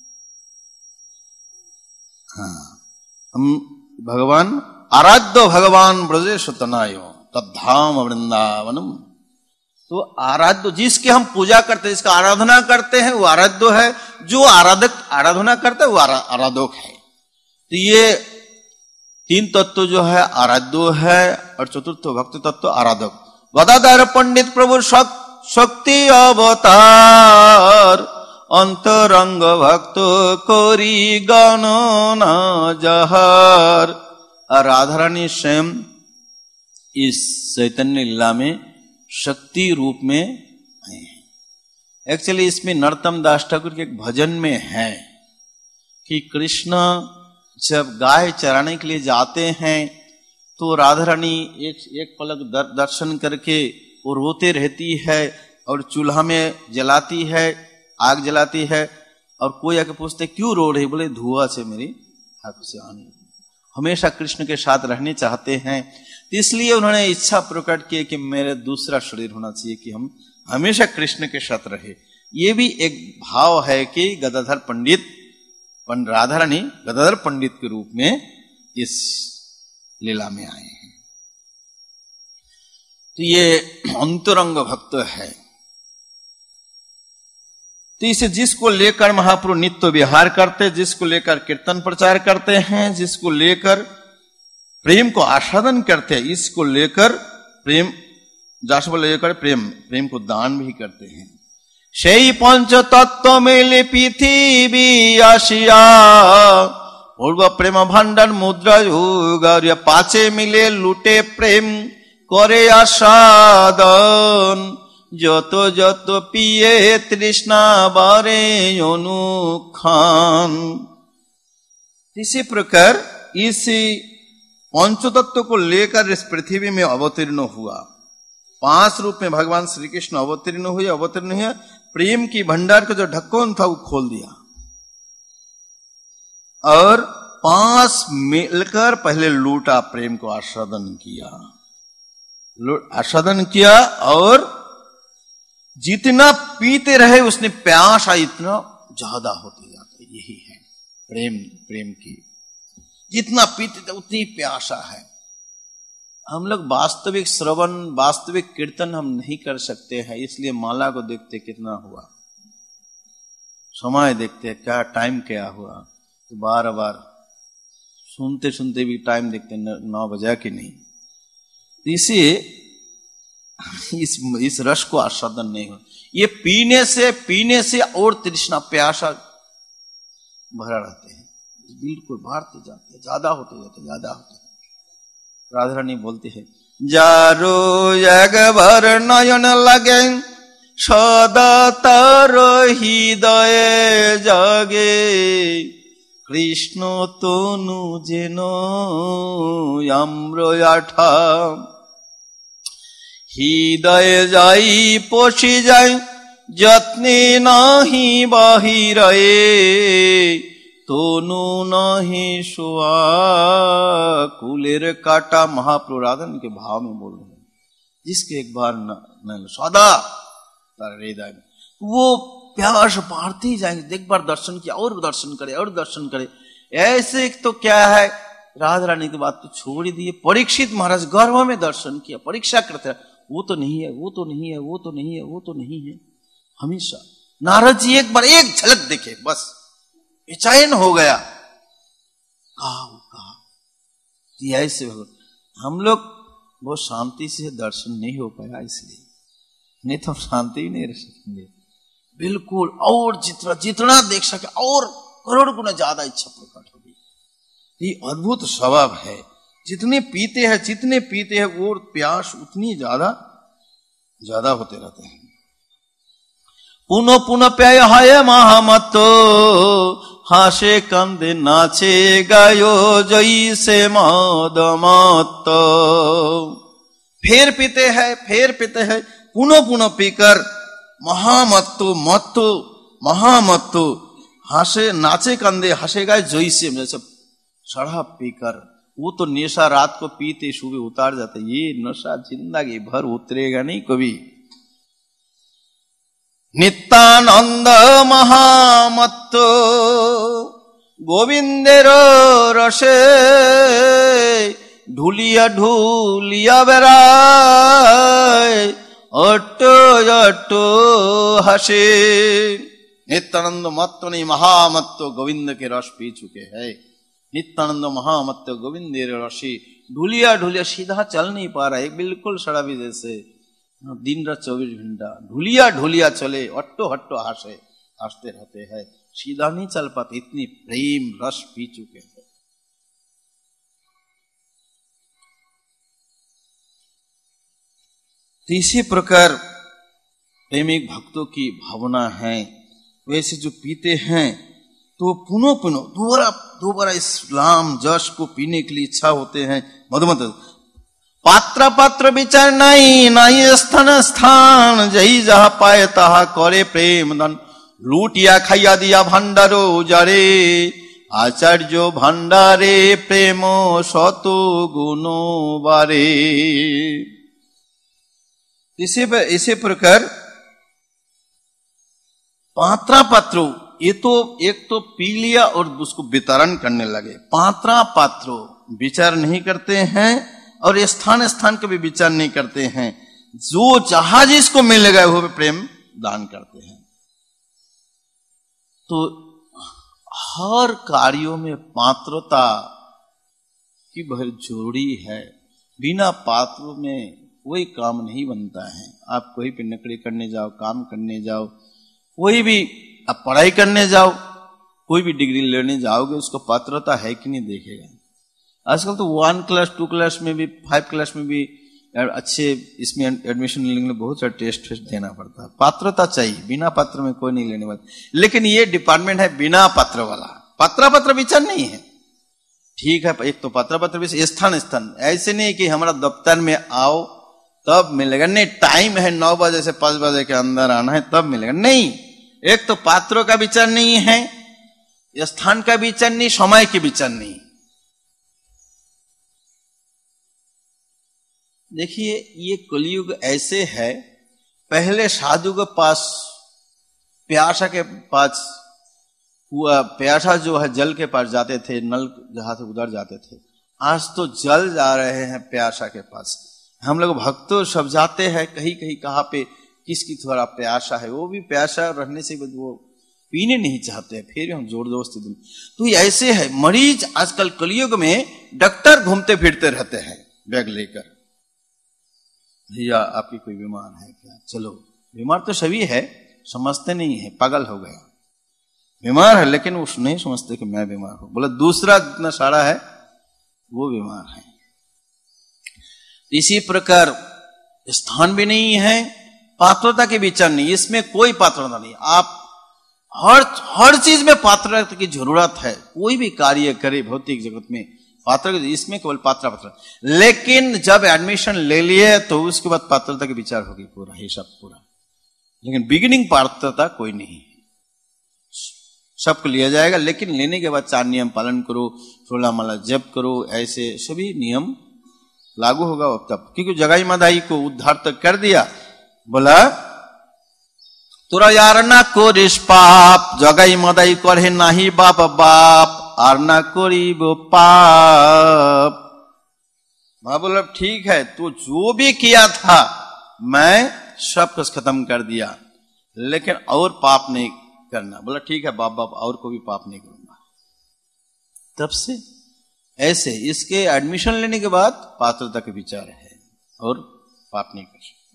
हाँ, हम भगवान आराध्य भगवान ब्रजेश तनायो तद्धाम वृंदावनम। तो आराध्य जिसके हम पूजा करते हैं, जिसका आराधना करते हैं, वो आराध्य है। जो आराधक आराधना करता है वो आराधक है। तो ये तीन तत्व जो है आराध्य है, और चतुर्थ भक्त तत्व आराधक। गदाधर पंडित प्रभु शक्ति अवतार, अंतरंग भक्त कोरी गणना जहर। और राधा रानी स्वयं इस चैतन्य लीला में शक्ति रूप में आए हैं। एक्चुअली इसमें नरोत्तम दास ठाकुर के एक भजन में है कि कृष्ण जब गाय चराने के लिए जाते हैं, तो राधा रानी एक पलक दर्शन करके वो रोते रहती है, और चूल्हा में जलाती है, आग जलाती है, और कोई आके पूछते क्यों रो रही, बोले धुआं से मेरी आंखों से आने। हमेशा कृष्ण के साथ रहने चाहते हैं, इसलिए उन्होंने इच्छा प्रकट की कि मेरे दूसरा शरीर होना चाहिए, कि हम हमेशा कृष्ण के साथ रहे। ये भी एक भाव है कि गदाधर पंडित राधा रानी गदाधर पंडित के रूप में इस लीला में आए हैं। तो ये अंतरंग भक्त है। तो इसे जिसको लेकर महाप्रभु नित्य विहार करते, जिसको लेकर कीर्तन प्रचार करते हैं, जिसको लेकर प्रेम को आस्वादन करते हैं, इसको लेकर प्रेम जासबल लेकर प्रेम को दान भी करते हैं। সেই पंचतत्व मिले पृथ्वी आशिया, पूर्व प्रेम भांडार मुद्रा युग पाचे मिले लुटे प्रेम करे आसादन, যত যত पिए तृष्णा बारे अनुखान। इसी प्रकार इसी पंचतत्व को लेकर इस पृथ्वी में अवतीर्ण हुआ। 5 रूप में भगवान श्री कृष्ण अवतीर्ण हुए। प्रेम की भंडार का जो ढक्कन था वो खोल दिया, और 5 मिलकर पहले लूटा, प्रेम को आस्वादन किया, और जितना पीते रहे उसने प्यासा इतना ज्यादा होते जाता। यही है प्रेम की, जितना पीते थे उतनी प्यासा है। हम लोग वास्तविक श्रवण, वास्तविक कीर्तन हम नहीं कर सकते हैं, इसलिए माला को देखते कितना हुआ, समय देखते क्या टाइम क्या हुआ, तो बार बार सुनते सुनते भी टाइम देखते 9 बजा कि नहीं। इसे इस रस को आस्वादन नहीं हो। ये पीने से और तृष्णा प्यासा भरा रहते हैं, बिल्कुल बढ़ते जाते, ज्यादा होते। राधा रानी बोलती है जारो एक बार नयन लगे सदा तार हृदय जागे, कृष्ण तनु जेन आम्र आठा, हृदय जाई पोषी जाए যত্নে নাহি বাহিরে तोनु नहीं सुआ कुलेर काटा। महाप्रभु राधा के भाव में बोल रहे हैं, जिसके एक बार न सदा हृदय में वो प्यास बढ़ते ही जाएंगे। एक बार दर्शन किया और दर्शन करे और दर्शन करे। ऐसे तो क्या है, राधा रानी की बात तो छोड़ ही दिए। परीक्षित महाराज गर्भ में दर्शन किया, परीक्षा करते रहे, वो तो नहीं है, वो तो नहीं है, वो तो नहीं है, वो तो नहीं है। हमेशा नारद जी एक बार एक झलक देखे, बस बेचैन हो गया। कहा ऐसे हम लोग बहुत शांति से दर्शन नहीं हो पाया, इसलिए नहीं तो शांति ही नहीं रह सकेंगे बिल्कुल। और जितना देख सके और करोड़ गुना ज्यादा इच्छा प्रकट होगी। ये अद्भुत स्वभाव है। जितने पीते हैं वो प्यास उतनी ज्यादा होते रहते हैं। पुनः पुनः प्याय है महामतो, हासे कंदे नाचे गायो जई से मदमत। फिर पीते हैं पुनः पुनः पीकर महामत्तो हासे नाचे कंदे हंसे गाए जई से, जैसे शराब पीकर। वो तो नशा रात को पीते सुबह उतार जाते, ये नशा जिंदगी भर उतरेगा नहीं कभी। नित्यानंद महामत्तो गोविंदेर रसे, ढुलिया ढुलिया बेराय अट्टो हसे। नित्यानंद मत्तो नहीं, महामत्तो गोविंद के रस पी चुके हैं। नित्यानंद महामत्तो गोविंदेर रसे, ढुलिया ढुलिया सीधा चल नहीं पा रहा है, बिल्कुल शराबी जैसे दिन रात 24 घंटा ढुलिया ढुलिया चले, अट्टो हट्टो हंसते रहते हैं, सीधा नहीं चल पाते, इतनी प्रेम रस पी चुके हैं। तो इसी प्रकार प्रेमिक भक्तों की भावना है। वैसे जो पीते हैं तो पुनः दोबारा इस्लाम जश को पीने के लिए इच्छा होते हैं। मधुमत पात्र विचार नहीं स्थान, जही जहा पाए तहा करे प्रेम धन। लूटिया खाइया दिया भंडारो जारे, आचार्य भंडारे प्रेम शत गुनो बारे। इसे प्रकार पात्रो, ये तो एक तो पी लिया और उसको वितरण करने लगे। पात्रो विचार नहीं करते हैं और स्थान का भी विचार नहीं करते हैं। जो जहां जिसको मिल गए वो प्रेम दान करते हैं। तो हर कार्यों में पात्रता की बहुत जरूरी है। बिना पात्र में कोई काम नहीं बनता है। आप कोई पे नौकरी करने जाओ, काम करने जाओ, कोई भी आप पढ़ाई करने जाओ, कोई भी डिग्री लेने जाओगे, उसको पात्रता है कि नहीं देखेगा। आजकल तो 1 क्लास 2 क्लास में भी 5 क्लास में भी अच्छे इसमें एडमिशन लेने के लिए बहुत सारा टेस्ट देना पड़ता है। पात्रता चाहिए, बिना पात्र में कोई नहीं लेने वाला। लेकिन ये डिपार्टमेंट है बिना पात्र वाला, पात्र विचार नहीं है। ठीक है, एक तो पात्र विचार, स्थान ऐसे नहीं कि हमारा दफ्तर में आओ तब मिलेगा, नहीं टाइम है 9 बजे से 5 बजे के अंदर आना है तब मिलेगा, नहीं। एक तो पात्रों का विचार नहीं है, स्थान का विचार नहीं, समय के विचार नहीं। देखिए ये कलयुग ऐसे है, पहले साधु के पास प्यासा के पास हुआ, प्यासा जो है जल के पास जाते थे, नल जहां से उधर जाते थे। आज तो जल जा रहे हैं प्यासा के पास। हम लोग भक्तों सब जाते हैं कहीं कहीं, कहाँ पे किसकी थोड़ा प्यासा है, वो भी प्यासा रहने से वो पीने नहीं चाहते हैं, फिर हम जोर जबरदस्ती दूं। तो ऐसे है मरीज आजकल कलयुग में, डॉक्टर घूमते फिरते रहते हैं बैग लेकर, भैया आपकी कोई बीमार है क्या? चलो, बीमार तो सभी है, समझते नहीं है, पागल हो गया। बीमार है लेकिन उस नहीं समझते कि मैं बीमार हूं, बोला दूसरा जितना सारा है वो बीमार है। इसी प्रकार स्थान भी नहीं है, पात्रता के विचार नहीं, इसमें कोई पात्रता नहीं। आप हर चीज में पात्रता की जरूरत है। कोई भी कार्य करे भौतिक जगत में पात्र, इसमें केवल पात्र। लेकिन जब एडमिशन ले लिए तो उसके बाद पात्रता के विचार होगी, पूरा हिसाब पूरा। लेकिन बिगिनिंग पात्रता कोई नहीं है, सबको लिया जाएगा। लेकिन लेने के बाद 4 नियम पालन करो, 16 माला जप करो, ऐसे सभी नियम लागू होगा तब। क्योंकि जगाई मदाई को उद्धार तक कर दिया, बोला तोरा यार ना करिस पाप, जगाई मदाई करे नाही बाप बाप, और ना करीब पाप। मैं बोला ठीक है, तो जो भी किया था मैं सब कुछ खत्म कर दिया, लेकिन और पाप नहीं करना। बोला ठीक है बाप और को भी पाप नहीं करूंगा। तब से ऐसे इसके एडमिशन लेने के बाद पात्रता के विचार है और पाप नहीं कर सकते।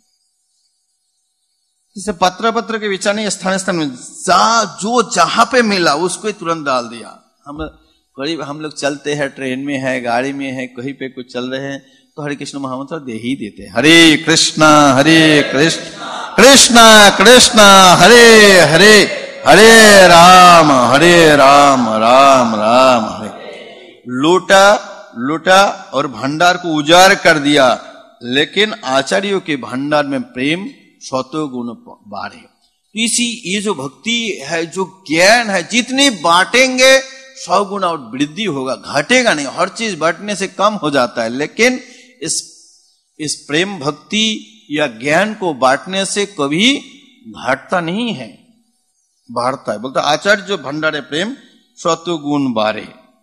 इसे पत्र के विचार नहीं, स्थान स्थान में जो जहां पे मिला उसको ही तुरंत डाल दिया। हम लोग चलते हैं, ट्रेन में है, गाड़ी में है, कहीं पे कुछ चल रहे हैं तो हरे कृष्ण महामंत्र दे ही देते हैं। हरे कृष्ण कृष्ण कृष्ण हरे हरे, हरे राम राम राम हरे। लूटा और भंडार को उजाड़ कर दिया, लेकिन आचार्यों के भंडार में प्रेम 100 गुण बढ़े। इसी ये जो भक्ति है, जो ज्ञान है, जितनी बांटेंगे 100 गुना और वृद्धि होगा, घटेगा नहीं। हर चीज बढ़ने से कम हो जाता है, लेकिन इस प्रेम भक्ति या ज्ञान को बांटने से कभी घटता नहीं है, बढ़ता है। बोलता आचार्य जो भंडारे प्रेम 100 गुण बारे।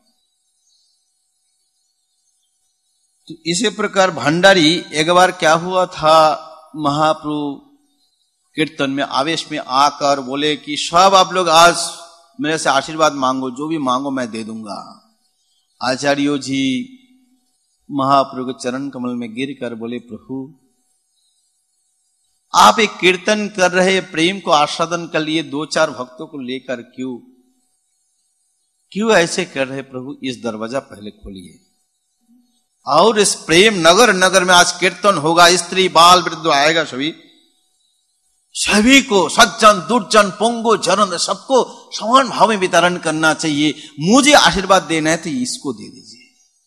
तो इसी प्रकार भंडारी एक बार क्या हुआ था, महाप्रभु कीर्तन में आवेश में आकर बोले कि सब आप लोग आज मेरे से आशीर्वाद मांगो, जो भी मांगो मैं दे दूंगा। आचार्यों जी महाप्रभु के चरण कमल में गिर कर बोले प्रभु आप एक कीर्तन कर रहे, प्रेम को आस्वादन कर लिए 2-4 भक्तों को लेकर क्यों ऐसे कर रहे प्रभु? इस दरवाजा पहले खोलिए और इस प्रेम नगर नगर में आज कीर्तन होगा, स्त्री बाल वृद्ध आएगा, सभी को सज्जन दुर्जन पोंगो जरन सबको समान भाव में वितरण करना चाहिए। मुझे आशीर्वाद देना है तो इसको दे दीजिए।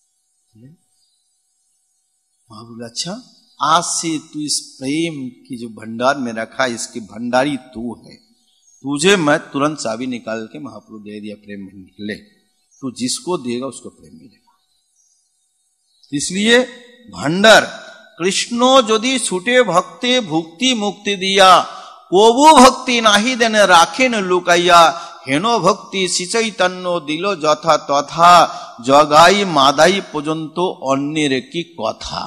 बोला अच्छा आज से तू इस प्रेम की जो भंडार में रखा, इसकी भंडारी तू है, तुझे मैं तुरंत चाबी निकाल के महाप्रभु दे दिया। प्रेम ले, तू जिसको देगा उसको प्रेम मिलेगा। इसलिए भंडार कृष्णो यदि छूटे भक्ति भुक्ति मुक्ति दिया, कोबू भक्ति नाही देने राखे न लुकाइया, हेनो भक्ति सिचैतन्य दिलो যথা तथा जगाई मादाई पर्यंत अन्य की कथा।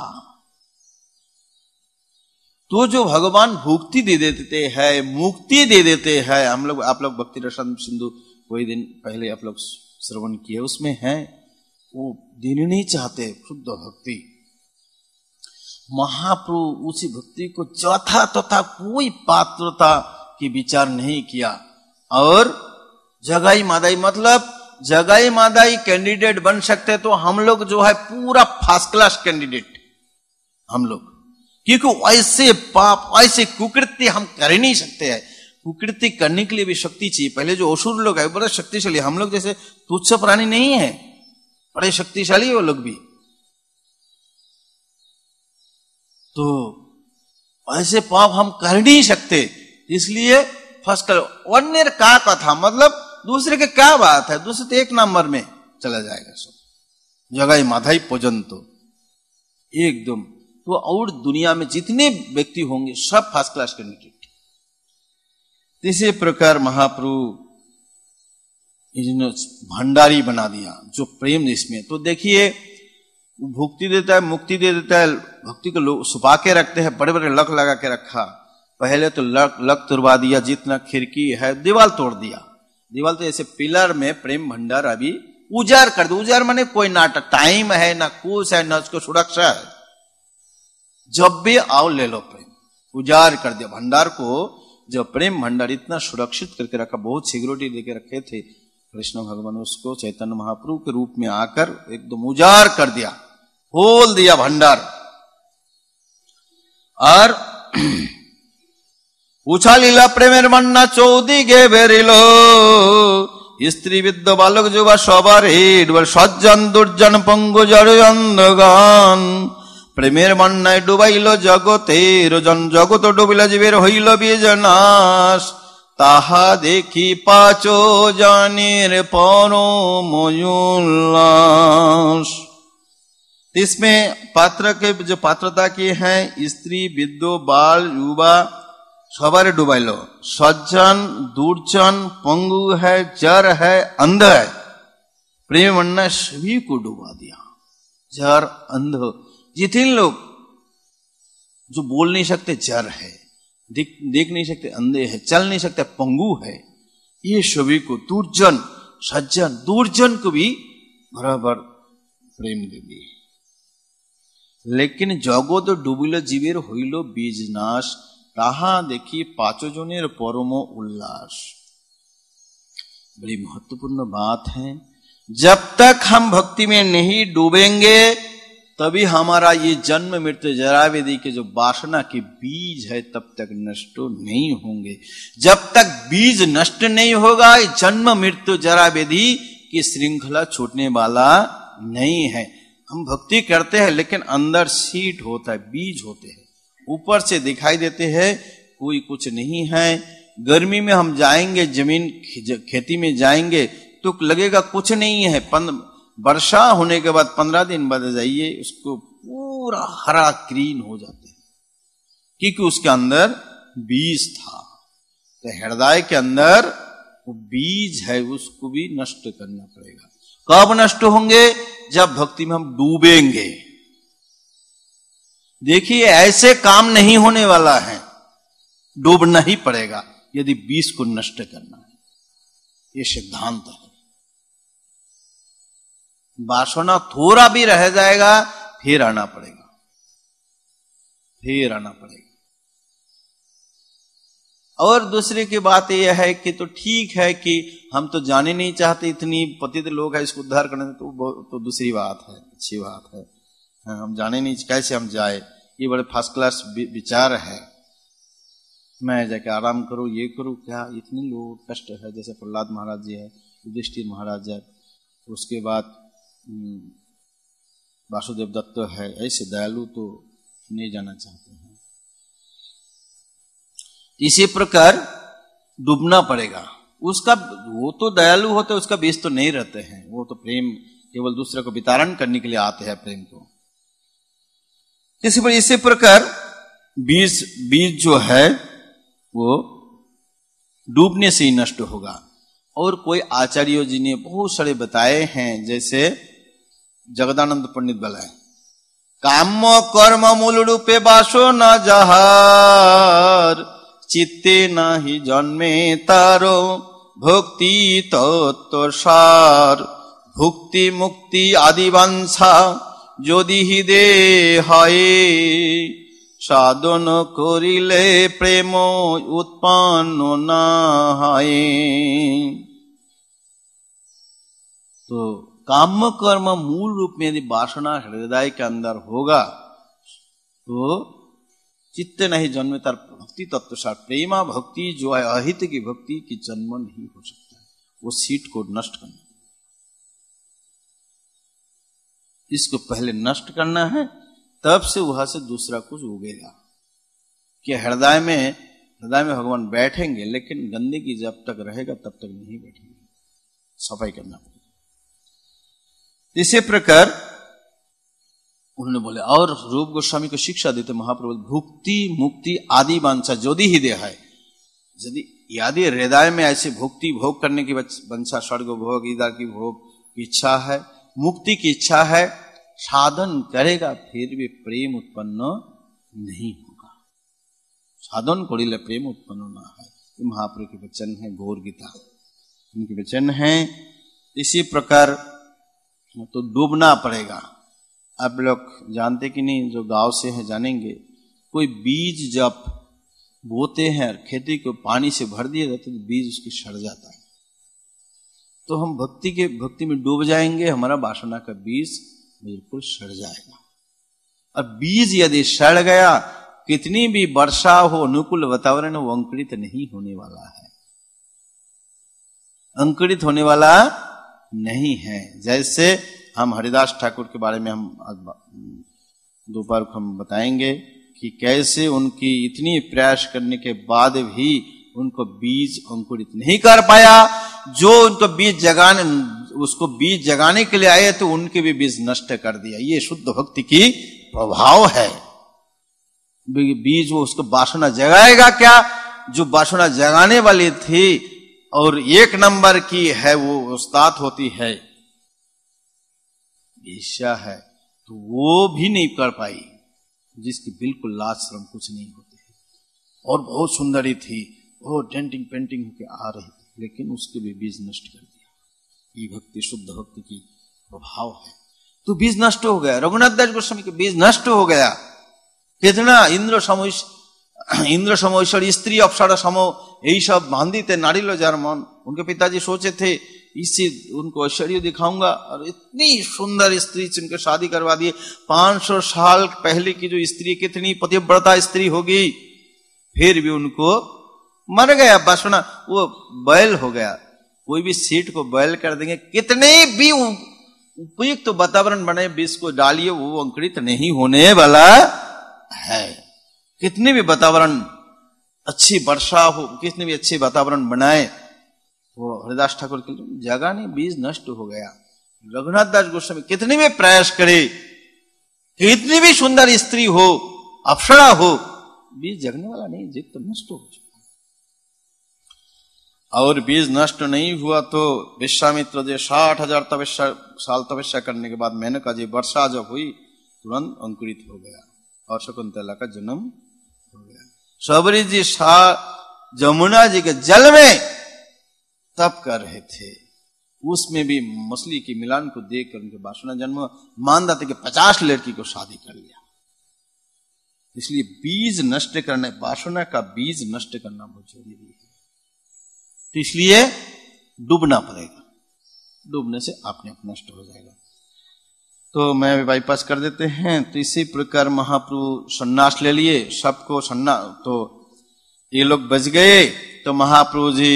तो जो भगवान भुक्ति दे देते हैं, मुक्ति दे देते हैं, हम लोग आप लोग भक्ति रसन सिंधु कोई दिन पहले आप लोग श्रवण किए, उसमें है वो देने नहीं चाहते शुद्ध भक्ति। महाप्रभु उसी भक्ति को चौथा तथा कोई पात्रता की विचार नहीं किया। और जगाई मादाई मतलब जगाई मादाई कैंडिडेट बन सकते, तो हम लोग जो है पूरा फर्स्ट क्लास कैंडिडेट हम लोग, क्योंकि ऐसे पाप ऐसे कुकृत्य हम कर ही नहीं सकते हैं। कुकृत्य करने के लिए भी शक्ति चाहिए। पहले जो असुर लोग है बड़े शक्तिशाली, हम लोग जैसे तुच्छ प्राणी नहीं है, बड़े शक्तिशाली है वो लोग भी। तो ऐसे पाप हम कर नहीं सकते, इसलिए फर्स्ट कर अन्य का कथा मतलब दूसरे के क्या बात है, दूसरे तो 1 नंबर में चला जाएगा सब। जगाई माधाई पर्यंत तो एकदम। तो और दुनिया में जितने व्यक्ति होंगे सब फर्स्ट क्लास कैंडिडेट। इसी प्रकार महाप्रभु भंडारी बना दिया जो प्रेम जिसमें। तो देखिए भुक्ति देता है, मुक्ति दे देता है, भक्ति को लोग छुपा के रखते हैं, बड़े बड़े लक लगा के रखा। पहले तो लक तुड़वा दिया, जितना खिड़की है दीवार तोड़ दिया। दीवार तो ऐसे पिलर में प्रेम भंडार अभी उजाड़ कर दो। उजाड़ माने कोई नाटक टाइम है ना कुछ है ना उसको सुरक्षा है, जब भी आओ ले लो प्रेम। उजाड़ कर दिया भंडार को। जब प्रेम भंडार इतना सुरक्षित करके रखा, बहुत सिक्योरिटी देके रखे थे कृष्ण भगवान, उसको चैतन्य महाप्रभु के रूप में आकर एकदम उजाड़ कर दिया, खोल दिया भंडार। और पूछा लीला प्रेमेर मन्ना चौदी गे बेरिलो, स्त्री विद्ध बालक जुवा सबार हिडवर सज्जन दुर्जन पंगु जड़ अंधगान। प्रेमेर मन्नाय डुबाइल जगतेर जन जगत डुबिला जीवेर हইল बीजनाश। ताहा देखी पाचो जानेर परम उल्लास। इसमें पात्र के जो पात्रता की है, स्त्री विद्व बाल युवा सबारे डुबाइलो, सज्जन दुर्जन पंगु है जर है अंध है, प्रेम मन्ना सभी को डुबा दिया। जर अंध जितने लोग जो बोल नहीं सकते जर है, देख नहीं सकते अंधे है, चल नहीं सकते पंगु है, ये सभी को दुर्जन सज्जन दुर्जन को भी बराबर प्रेम दे दिए। लेकिन जगत डुबिल जीवेर हইল बीज नाश, ताहा देखी पांचों जनेर परम उल्लास। बड़ी महत्वपूर्ण बात है, जब तक हम भक्ति में नहीं डूबेंगे तभी हमारा ये जन्म मृत्यु जरा व्याधि के जो वासना के बीज है तब तक नष्ट नहीं होंगे। जब तक बीज नष्ट नहीं होगा जन्म मृत्यु जरा व्याधि की श्रृंखला छूटने वाला नहीं है। हम भक्ति करते हैं लेकिन अंदर सीड होता है, बीज होते हैं, ऊपर से दिखाई देते हैं कोई कुछ नहीं है। गर्मी में हम जाएंगे जमीन खेती में जाएंगे तो लगेगा कुछ नहीं है, वर्षा होने के बाद 15 दिन बाद जाइए उसको पूरा हरा ग्रीन हो जाते हैं, क्योंकि उसके अंदर बीज था। तो हृदय के अंदर वो बीज है, उसको भी नष्ट करना पड़ेगा। कब नष्ट होंगे? जब भक्ति में हम डूबेंगे। देखिए ऐसे काम नहीं होने वाला है, डूबना ही पड़ेगा यदि बीज को नष्ट करना है। ये सिद्धांत है। वासना थोड़ा भी रह जाएगा फिर आना पड़ेगा, फिर आना पड़ेगा। और दूसरी की बात यह है कि तो ठीक है कि हम तो जाने नहीं चाहते, इतनी पतित लोग है, इसको उद्धार करने तो दूसरी बात है, अच्छी बात है। हम जाने नहीं, कैसे हम जाए, ये बड़े फर्स्ट क्लास विचार है। मैं जाके आराम करूं, ये करूं, क्या इतने लोग कष्ट है। जैसे प्रहलाद महाराज जी है, युधिष्ठिर महाराज है, उसके बाद वासुदेव दत्त है, ऐसे दयालु तो नहीं जाना चाहते हैं। इसी प्रकार डूबना पड़ेगा। उसका वो तो दयालु होते, उसका बीज तो नहीं रहते हैं, वो तो प्रेम केवल दूसरे को वितरण करने के लिए आते हैं प्रेम को। इसी प्रकार बीज जो है वो डूबने से ही नष्ट होगा। और कोई आचार्यों जी ने बहुत सारे बताए हैं, जैसे जगदानंद पंडित बताए, काम कर्म मूल रूपे बासो न जहार, चित्ते नाही जन्मे तारो भक्ति तत्व सार, भुक्ति मुक्ति आदि वांछा যদি হৃদে হয়, সাধন করিলে প্রেম उत्पन्न না হয়। तो काम कर्म मूल रूप में यदि वासना हृदय के अंदर होगा तो चित्त नहीं जन्मे तार भक्ति तत्व सार, प्रेमा भक्ति जो है अहित की भक्ति की जन्म नहीं हो सकता है। वो सीट को नष्ट करना, इसको पहले नष्ट करना है, तब से वहां से दूसरा कुछ उगेगा। कि हृदय में भगवान बैठेंगे, लेकिन गंदगी जब तक रहेगा तब तक नहीं बैठेंगे, सफाई करना पड़ेगा। इसी प्रकार उन्होंने बोले, और रूप गोस्वामी को शिक्षा देते महाप्रभु, भुक्ति मुक्ति आदि वांछा यदि हृदय है, यदि हृदय में ऐसे भुक्ति भोग करने की वांछा, स्वर्ग भोग इधर की भोग की इच्छा है, मुक्ति की इच्छा है, साधन करेगा फिर भी प्रेम उत्पन्न नहीं होगा। साधन करिले प्रेम उत्पन्न ना है। ये महाप्रभु के वचन है, गौर गीता इनके वचन है। इसी प्रकार तो डूबना पड़ेगा। आप लोग जानते कि नहीं, जो गांव से है जानेंगे, कोई बीज जब बोते हैं खेती को पानी से भर दिया जाता है तो बीज उसकी सड़ जाता है। तो हम भक्ति में डूब जाएंगे, हमारा वासना का बीज बिल्कुल सड़ जाएगा। और बीज यदि सड़ गया, कितनी भी वर्षा हो, अनुकूल वातावरण हो, अंकुरित नहीं होने वाला है, अंकुरित होने वाला नहीं है। जैसे हम हरिदास ठाकुर के बारे में हम दोपहर को हम बताएंगे कि कैसे उनकी इतनी प्रयास करने के बाद भी उनको बीज अंकुरित नहीं कर पाया। जो उनको उसको बीज जगाने के लिए आए तो उनके भी बीज नष्ट कर दिया। ये शुद्ध भक्ति की प्रभाव है। बीज वो उसको वासना जगाएगा क्या? जो वासना जगाने वाली थी और एक नंबर की है वो उस्ताद होती है, ईर्ष्या है, तो वो भी नहीं कर पाई। जिसकी बिल्कुल लाज शर्म कुछ नहीं होती है, और बहुत सुंदरी थी, बहुत डेंटिंग पेंटिंग होके आ रही थी, लेकिन उसके भी बीज नष्ट कर दिया। ये भक्ति शुद्ध भक्ति की प्रभाव है। तो बीज नष्ट हो गया, रघुनाथ दास गोस्वामी के बीज नष्ट हो गया। कितना इंद्र समोश्वर स्त्री अप्सरा समो यही सब बांधी थे नारी लो जार मन। उनके पिताजी सोचे थे इससे उनको ऐश्वर्य दिखाऊंगा, और इतनी सुंदर स्त्री से उनके शादी करवा दिए। 500 साल पहले की जो स्त्री कितनी पतिव्रता स्त्री होगी, फिर भी उनको मर गया बासुना, वो बैल हो गया। कोई भी सीट को बैल कर देंगे, कितने भी उपयुक्त तो वातावरण बने, बीज को डालिए वो अंकुरित नहीं होने वाला है। कितने भी वातावरण अच्छी वर्षा हो, कितने भी अच्छे वातावरण बनाए, वो हरिदास ठाकुर की जगह नहीं, बीज नष्ट हो गया। रघुनाथ दास गोस्वामी कितने भी प्रयास करे, कितनी भी सुंदर स्त्री हो, अप्सरा हो, बीज जगने वाला नहीं, जीव तो नष्ट हो चुका। और बीज नष्ट नहीं हुआ तो विश्वामित्र जी 60,000 साल तपस्या करने के बाद मेनका जी वर्षा जब हुई तुरंत अंकुरित हो गया और शकुंतला का जन्म हो गया। सबरी जी जमुना जी के जल में तप कर रहे थे, उसमें भी मछली के मिलान को देखकर उनके वासना जन्म। मानदाते के 50 लड़की को शादी कर लिया। इसलिए बीज नष्ट करने, वासना का बीज नष्ट करना बहुत जरूरी है। तो इसलिए डूबना पड़ेगा, डूबने से अपने आप नष्ट हो जाएगा। तो मैं बाईपास कर देते हैं। तो इसी प्रकार महाप्रभु सन्यास ले लिए, सबको सन्यास, तो ये लोग बच गए। तो महाप्रभु जी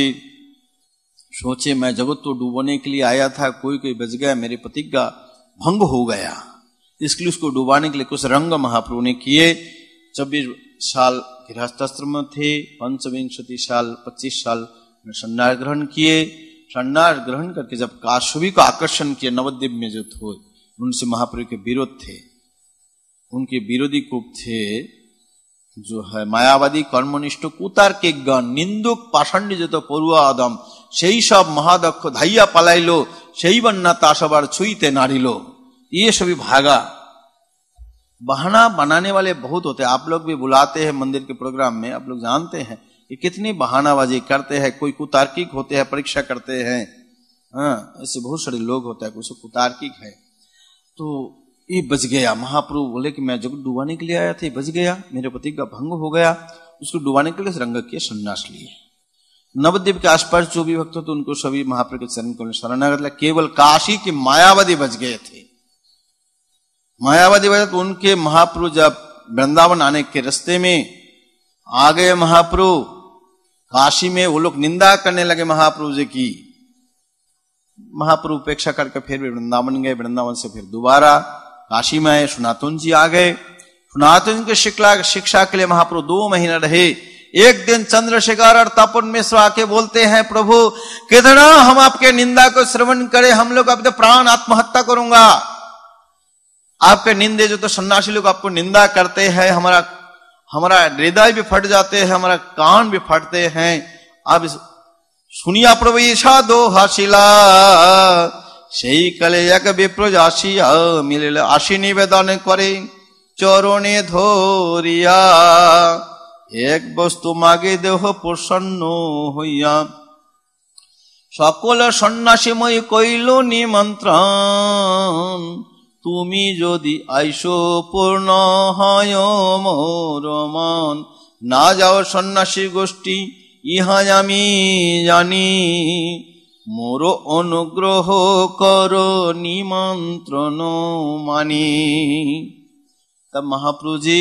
सोचे मैं जगत तो डूबने के लिए आया था, कोई कोई बच गया, मेरे प्रतिज्ञा भंग हो गया। इसलिए उसको डुबाने के लिए कुछ रंग महाप्रभु ने किए। 24 साल गृहस्थाश्रम में थे, 25 साल 25 साल सन्यास ग्रहण किए। सन्यास ग्रहण करके जब काश्यपी को आकर्षण किया, नवद्वीप में जो थे उनसे महाप्रभु के विरोध थे, उनके विरोधी कुप थे जो है मायावादी कर्मनिष्ठ कुतार्किक गण निंदुक पाषाण्ड जो तो परुआ आदम সেই সব মহাদক্ষ ধাইয়া পালাইলো সেই বন্যা তা সবার ছুঁইতে নারিলো। ये सभी भागा। बहाना बनाने वाले बहुत होते हैं। आप लोग भी बुलाते हैं मंदिर के प्रोग्राम में, आप लोग जानते हैं कि कितनी बहानाबाजी करते हैं। कोई कुतार्किक होते हैं, परीक्षा करते हैं, ऐसे बहुत सारे लोग होते हैं, कुछ कुतार्किक है। तो ये बच गया। महाप्रभु बोले कि मैं जगत डुबाने के लिए आया था, बच गया, मेरे प्रतिज्ञा भंग हो गया। उसको डुबाने के लिए रंग के सन्यास लिए। नवद्वीप के आसपास जो भी भक्त थे उनको सभी महाप्रभु के चरण को शरणागत लिया। केवल काशी के मायावादी बच गए थे। मायावादी बचे तो उनके महाप्रभु जब वृंदावन आने के रास्ते में आ गए, महाप्रभु काशी में वो लोग निंदा करने लगे महाप्रभु जी की। महाप्रभु उपेक्षा करके फिर भी वृंदावन गए। वृंदावन से फिर दोबारा काशी में आए। सनातन जी आ गए। सनातन की शिक्षा के लिए महाप्रभु 2 महीना रहे। एक दिन चंद्रशेखर और तपन मिश्र आके बोलते हैं, प्रभु कितना हम आपके निंदा को श्रवण करें, हम लोग अब तो प्राण आत्महत्या करूंगा। आपके निंदे जो तो सन्यासी लोग आपको निंदा करते हैं, हमारा हृदय भी फट जाते हैं, हमारा कान भी फटते हैं। अब सुनिया प्रभु ईशा दो हासिला সেই কালে এক বিপ্র আসিয়া মিলিল আশি নিবেদন করে চরণে ধরিয়া এক বস্তু মাগে দেহ প্রসন্ন হইয়া সকল সন্ন্যাসীময় কইল নিমন্ত্রণ তুমি যদি আইসো পূর্ণ হয় মোর মন না যাও সন্ন্যাসী গোষ্ঠী ইহা আমি জানি मोर अनुग्रह करो निमंत्रण मानी। तब महाप्रभु जी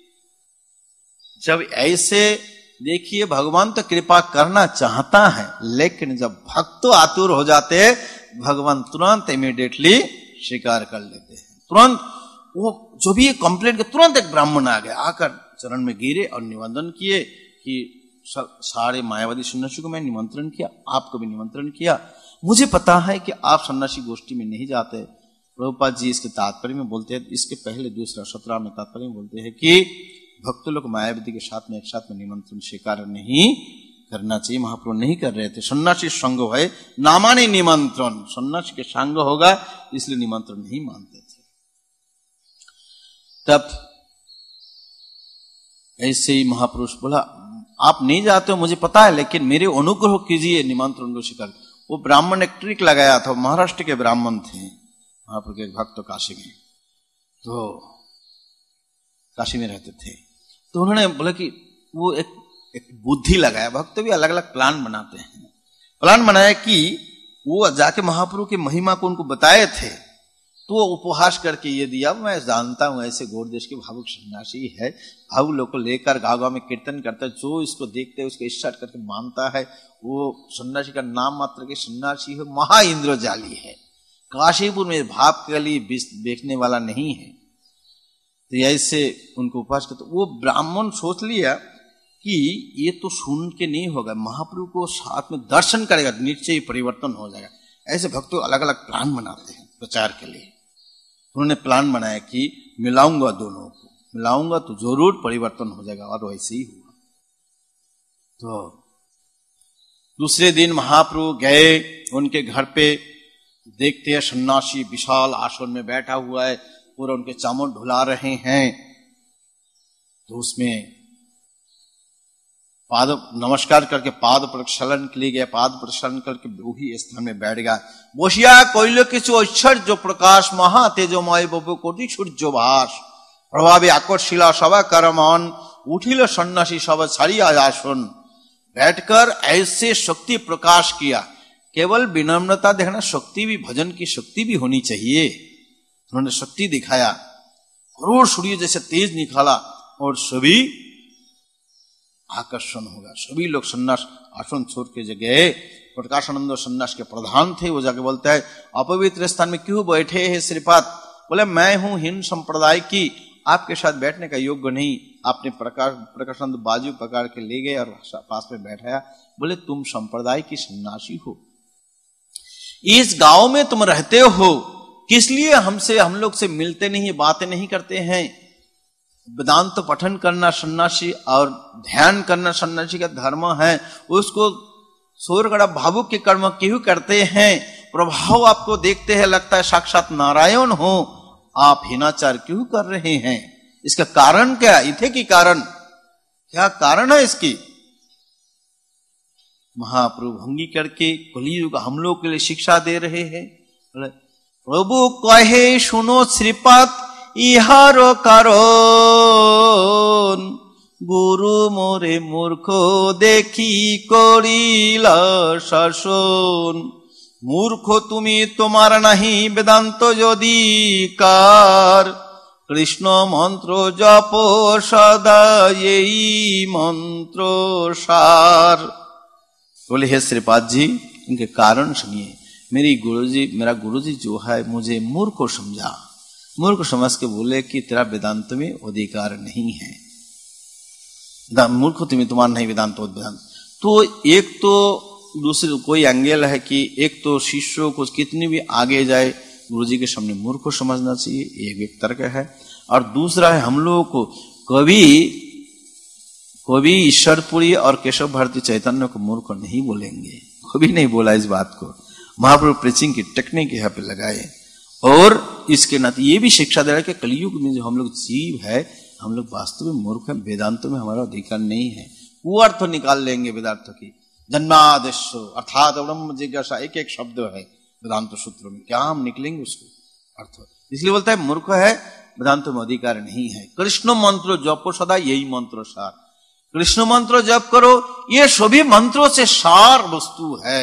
जब ऐसे देखिए, भगवान तो कृपा करना चाहता है, लेकिन जब भक्त आतुर हो जाते भगवान तुरंत इमीडिएटली स्वीकार कर लेते हैं। तुरंत वो जो भी कंप्लेंट के तुरंत एक ब्राह्मण आ गए, आकर चरण में गिरे और निवेदन किए कि सारे मायावादी सन्यासी को मैं निमंत्रण किया, आपको भी निमंत्रण किया। मुझे पता है कि आप सन्यासी गोष्ठी में नहीं जाते। प्रभुपाद जी इसके तात्पर्य में बोलते हैं, इसके पहले दूसरा 17 में तात्पर्य में बोलते हैं कि भक्त लोग मायावादी के साथ में एक साथ में निमंत्रण स्वीकार नहीं करना चाहिए। महाप्रभु नहीं कर रहे थे। सन्यासी संग है नामानी निमंत्रण, सन्यासी के संग होगा इसलिए निमंत्रण नहीं मानते थे। तब ऐसे ही महापुरुष बोला, आप नहीं जाते हो मुझे पता है, लेकिन मेरे अनुग्रह कीजिए, निमंत्रण को स्वीकार। वो ब्राह्मण एक ट्रिक लगाया था, महाराष्ट्र के ब्राह्मण थे, महापुरुष के भक्त काशी में, तो काशी में रहते थे। तो उन्होंने बोला कि वो एक बुद्धि लगाया, भक्त भी अलग अलग प्लान बनाते हैं। प्लान बनाया कि वो जाके महाप्रभु की महिमा को उनको बताए थे, तो वो उपहास करके ये दिया, मैं जानता हूं ऐसे गौड़ देश के भावुक सन्यासी है, भावुक लोग को लेकर गाँव गाँव में कीर्तन करता है, जो इसको देखते हैं उसको इच्छा करके मानता है, वो सन्यासी का नाम मात्र के सन्यासी है, महा इंद्रजाली है, काशीपुर में भाव के लिए बेचने वाला नहीं है। तो ऐसे उनको उपहास करते। वो ब्राह्मण सोच लिया कि ये तो सुन के नहीं होगा, महाप्रभु को साथ में दर्शन करेगा, निश्चय ही परिवर्तन हो जाएगा। ऐसे भक्त अलग अलग प्लान बनाते हैं प्रचार के लिए। उन्होंने प्लान बनाया कि मिलाऊंगा दोनों को, मिलाऊंगा तो जरूर परिवर्तन हो जाएगा, और वैसे ही हुआ। तो दूसरे दिन महाप्रभु गए उनके घर पे, देखते हैं सन्यासी विशाल आसन में बैठा हुआ है, पूरा उनके चामर ढुला रहे हैं। तो उसमें पाद नमस्कार करके पाद प्रक्षालन के लिए गया, पाद प्रक्षालन करके वही स्थान में बैठ गया। बोसिया कोइलो किछु ऐश्वर्य प्रकाश महा तेजोमय बबु कोटि सूर्य भास प्रभावी आकर्षिला सभा करमान उठिल सन्यासी सब छाड़िया आसन। बैठकर ऐसे शक्ति प्रकाश किया, केवल विनम्रता देखना, शक्ति भी, भजन की शक्ति भी होनी चाहिए। उन्होंने शक्ति दिखाया, करोड़ सूर्य जैसे तेज निकाला, और सभी आकर्षण होगा। सभी लोग सन्यास आसन छोड़ के जगह, प्रकाशानंद सन्यास के प्रधान थे, वो जाके बोलता है, अपवित्र स्थान में क्यों बैठे हैं श्रीपाद? बोले मैं हूं हिंद संप्रदाय की, आपके साथ बैठने का योग्य नहीं। आपने प्रकाशानंद बाजू पकड़ के ले गए और पास में बैठाया। बोले तुम संप्रदाय की सन्यासी हो, इस गांव में तुम रहते हो, किस लिए हम लोग से मिलते नहीं, बातें नहीं करते हैं? वेदांत तो पठन करना सन्यासी और ध्यान करना सन्यासी का धर्म है, उसको सोरगड़ा भावुक के कर्म क्यों करते हैं? प्रभाव आपको देखते हैं लगता है साक्षात नारायण हो, आप हिनाचार क्यों कर रहे हैं? इसका कारण क्या? इथे की कारण क्या कारण है इसकी? महाप्रभु भंगी करके कलियुग हम लोग के लिए शिक्षा दे रहे हैं। प्रभु कहे सुनो श्रीपाद इहारो कारण, गुरु मोरे मूर्ख देखी करिल शासन। मूर्ख तुमी तुम्हार नहीं वेदांत यदिकार, कृष्ण मंत्र जप सदा यही मंत्र सार। बोले हे श्रीपाद जी, इनके कारण सुनिए। मेरा गुरुजी जो है मुझे मूर्ख समझा, मूर्ख समझ के बोले कि तेरा वेदांत में अधिकार नहीं है, मूर्ख तुम्हारा नहीं वेदांत वेदांत। तो एक तो दूसरे कोई एंगल है कि एक तो शिष्यों को कितनी भी आगे जाए गुरुजी के सामने मूर्ख समझना चाहिए, एक तर्क है। और दूसरा है हम लोगों को कभी ईश्वरपुरी और केशव भारती चैतन्य को मूर्ख नहीं बोलेंगे, कभी नहीं बोला इस बात को। महाप्रभु प्रीचिंग की टेक्निक यहाँ पे लगाए, और इसके नाते ये भी शिक्षा दे रहा है कि कलयुग में जो हम लोग जीव है, हम लोग वास्तव में मूर्ख हैं, वेदांत में हमारा अधिकार नहीं है। वो अर्थ निकाल लेंगे वेदांत की, जन्मादेश अर्थात ब्रह्म जिज्ञासा, एक एक शब्द है वेदांत सूत्र में, क्या हम निकलेंगे उसको अर्थ? इसलिए बोलता है मूर्ख है, वेदांत में अधिकार नहीं है। कृष्ण मंत्र जपो सदा यही मंत्र सार, कृष्ण मंत्र जप करो, ये सभी मंत्रों से सार वस्तु है।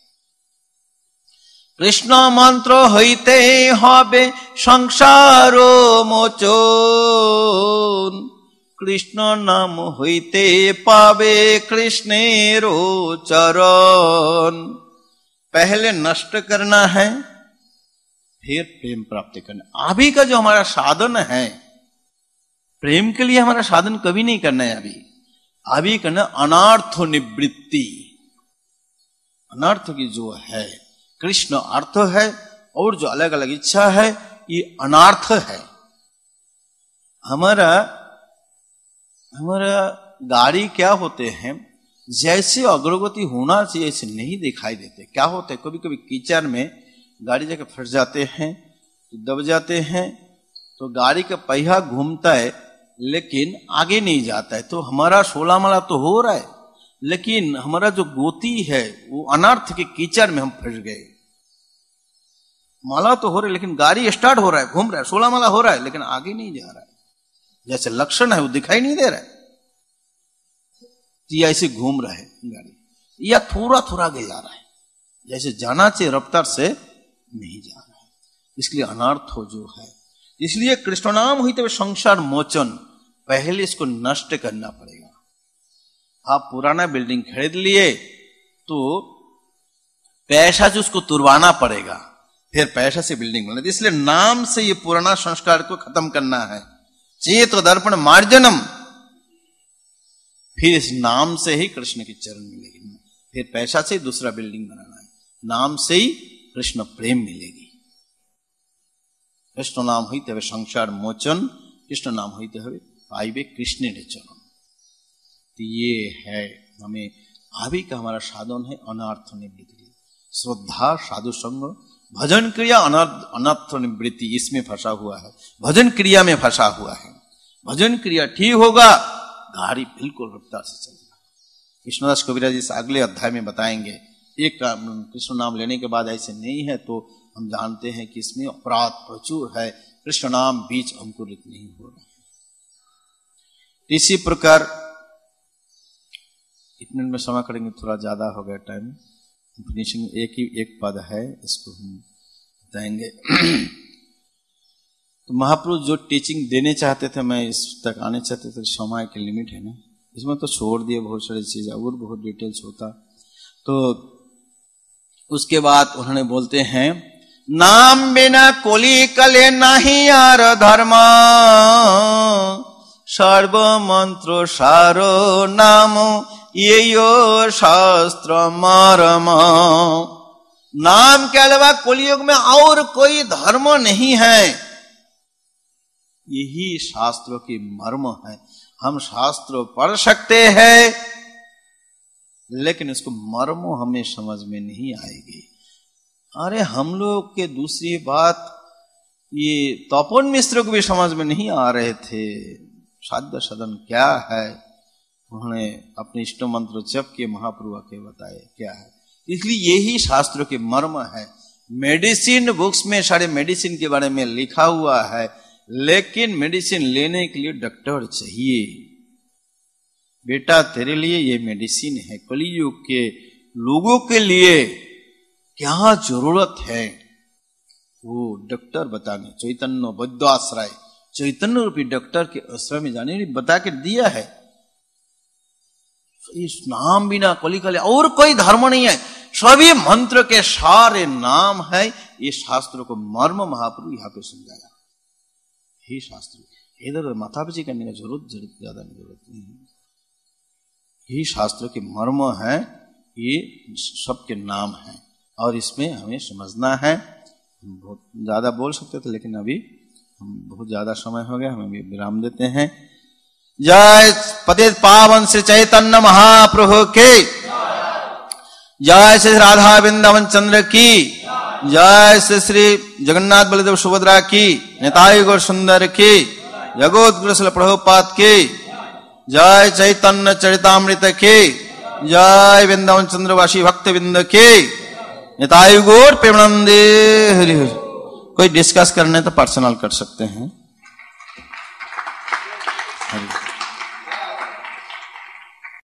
कृष्ण मंत्र हईते हबे संसार मोचन, कृष्ण नाम हईते पावे कृष्णेरो चरण। पहले नष्ट करना है, फिर प्रेम प्राप्त करना। अभी का जो हमारा साधन है प्रेम के लिए, हमारा साधन कभी नहीं करना है। अभी करना अनर्थ निवृत्ति। अनर्थ की जो है कृष्ण अर्थ है, और जो अलग अलग इच्छा है ये अनर्थ है। हमारा गाड़ी क्या होते हैं, जैसे अग्रगति होना चाहिए ऐसे नहीं दिखाई देते। क्या होता है, कभी कभी कीचड़ में गाड़ी जाके फंस जाते हैं, दब जाते हैं, तो गाड़ी का पहिया घूमता है, लेकिन आगे नहीं जाता है। तो हमारा 16 माला तो हो रहा है, लेकिन हमारा जो गोती है वो अनर्थ के कीचड़ में हम फंस गए। माला तो हो रहा है लेकिन गाड़ी स्टार्ट हो रहा है, घूम रहा है, 16 माला हो रहा है लेकिन आगे नहीं जा रहा है। जैसे लक्षण है वो दिखाई नहीं दे रहा है, या ऐसे घूम रहा है गाड़ी, या थोड़ा थोड़ा आगे जा रहा है, जैसे जाना चाहिए रफ्तार से नहीं जा रहा है। इसलिए अनर्थ हो जो है, इसलिए कृष्ण नाम हुई तो संसार मोचन, पहले इसको नष्ट करना पड़ेगा। आप पुराना बिल्डिंग खरीद लिए तो पैसा से उसको तुरवाना पड़ेगा, फिर पैसा से बिल्डिंग बना। इसलिए नाम से ये पुराना संस्कार को खत्म करना है। चेत दर्पण मार्जनम, फिर इस नाम से ही कृष्ण की चरण मिलेगी, फिर पैसा से दूसरा बिल्डिंग बनाना है, नाम से ही कृष्ण प्रेम मिलेगी। कृष्ण नाम हुई तब संसार मोचन, कृष्ण नाम हुई तब पाइबे कृष्ण ने चरण। तो ये है हमें भावी का हमारा साधन है अनर्थ निवृत्ति, श्रद्धा साधु संग, भजन क्रिया अनर्थ निवृत्ति, इसमें फंसा हुआ है, भजन क्रिया में फंसा हुआ है। भजन क्रिया ठीक होगा, गाड़ी बिल्कुल रफ्तार से चलेगा। कृष्णदास कबीराज इस अगले अध्याय में बताएंगे। एक कृष्ण नाम लेने के बाद ऐसे नहीं है तो हम जानते हैं कि इसमें अपराध प्रचुर है, कृष्ण नाम बीच अंकुरित नहीं हो रहा है। इसी प्रकार इतने में समय करेंगे, थोड़ा ज्यादा हो गया टाइम, फिनिशिंग एक पद है, इसको हम बताएंगे। तो महापुरुष जो टीचिंग देने चाहते थे, मैं इस तक आने चाहते थे, समय की लिमिट है ना, इसमें तो छोड़ दिए बहुत सारी चीजें, और बहुत डिटेल्स होता। तो उसके बाद उन्होंने बोलते हैं, नाम बिना कोली कले नहीं यार धर्म, सर्व मंत्र सारो नाम ये यो शास्त्र मर्म। नाम के अलावा कलियुग में और कोई धर्म नहीं है, यही शास्त्रों की मर्म है। हम शास्त्र पढ़ सकते हैं लेकिन इसको मर्म हमें समझ में नहीं आएगी। अरे हम लोग के दूसरी बात, ये तपोवन मिश्र को भी समझ में नहीं आ रहे थे साध्य सदन क्या है, उन्होंने अपने इष्ट मंत्र जप के महाप्रभु के बताए क्या है। इसलिए यही शास्त्रों के मर्म है। मेडिसिन बुक्स में सारे मेडिसिन के बारे में लिखा हुआ है, लेकिन मेडिसिन लेने के लिए डॉक्टर चाहिए। बेटा तेरे लिए ये मेडिसिन है, कलियुग के लोगों के लिए क्या जरूरत है वो डॉक्टर बताने, चैतन्य वैद्याश्रय, चैतन्य रूपी डॉक्टर के आश्रय में जाने बता के दिया है। इस नाम बिना कली कले और कोई धर्म नहीं है, सभी मंत्र के सारे नाम है। ये शास्त्रों को मर्म महाप्रभु यहाँ पे समझाया। हे शास्त्र इधर माथापची करने का जरूरत ज्यादा नहीं है, यही शास्त्रों के मर्म है, ये सबके नाम है और इसमें हमें समझना है। हम बहुत ज्यादा बोल सकते थे लेकिन अभी हम बहुत ज्यादा समय हो गया, हमें भी विराम देते हैं। जय पतित पावन श्री चैतन्य महाप्रभु के, जय श्री राधा वृंदावन चंद्र की, जय श्री श्री जगन्नाथ बलदेव सुभद्रा की, निताई गौर सुंदर की, जगोद्गुरु श्रील प्रभुपाद की, जय चैतन्य चरितामृत की, जय वृंदावन चंद्रवासी भक्त बिंद की, निताई गौर प्रेमानंदे हरि हरि। कोई डिस्कस करने तो पर्सनल कर सकते हैं।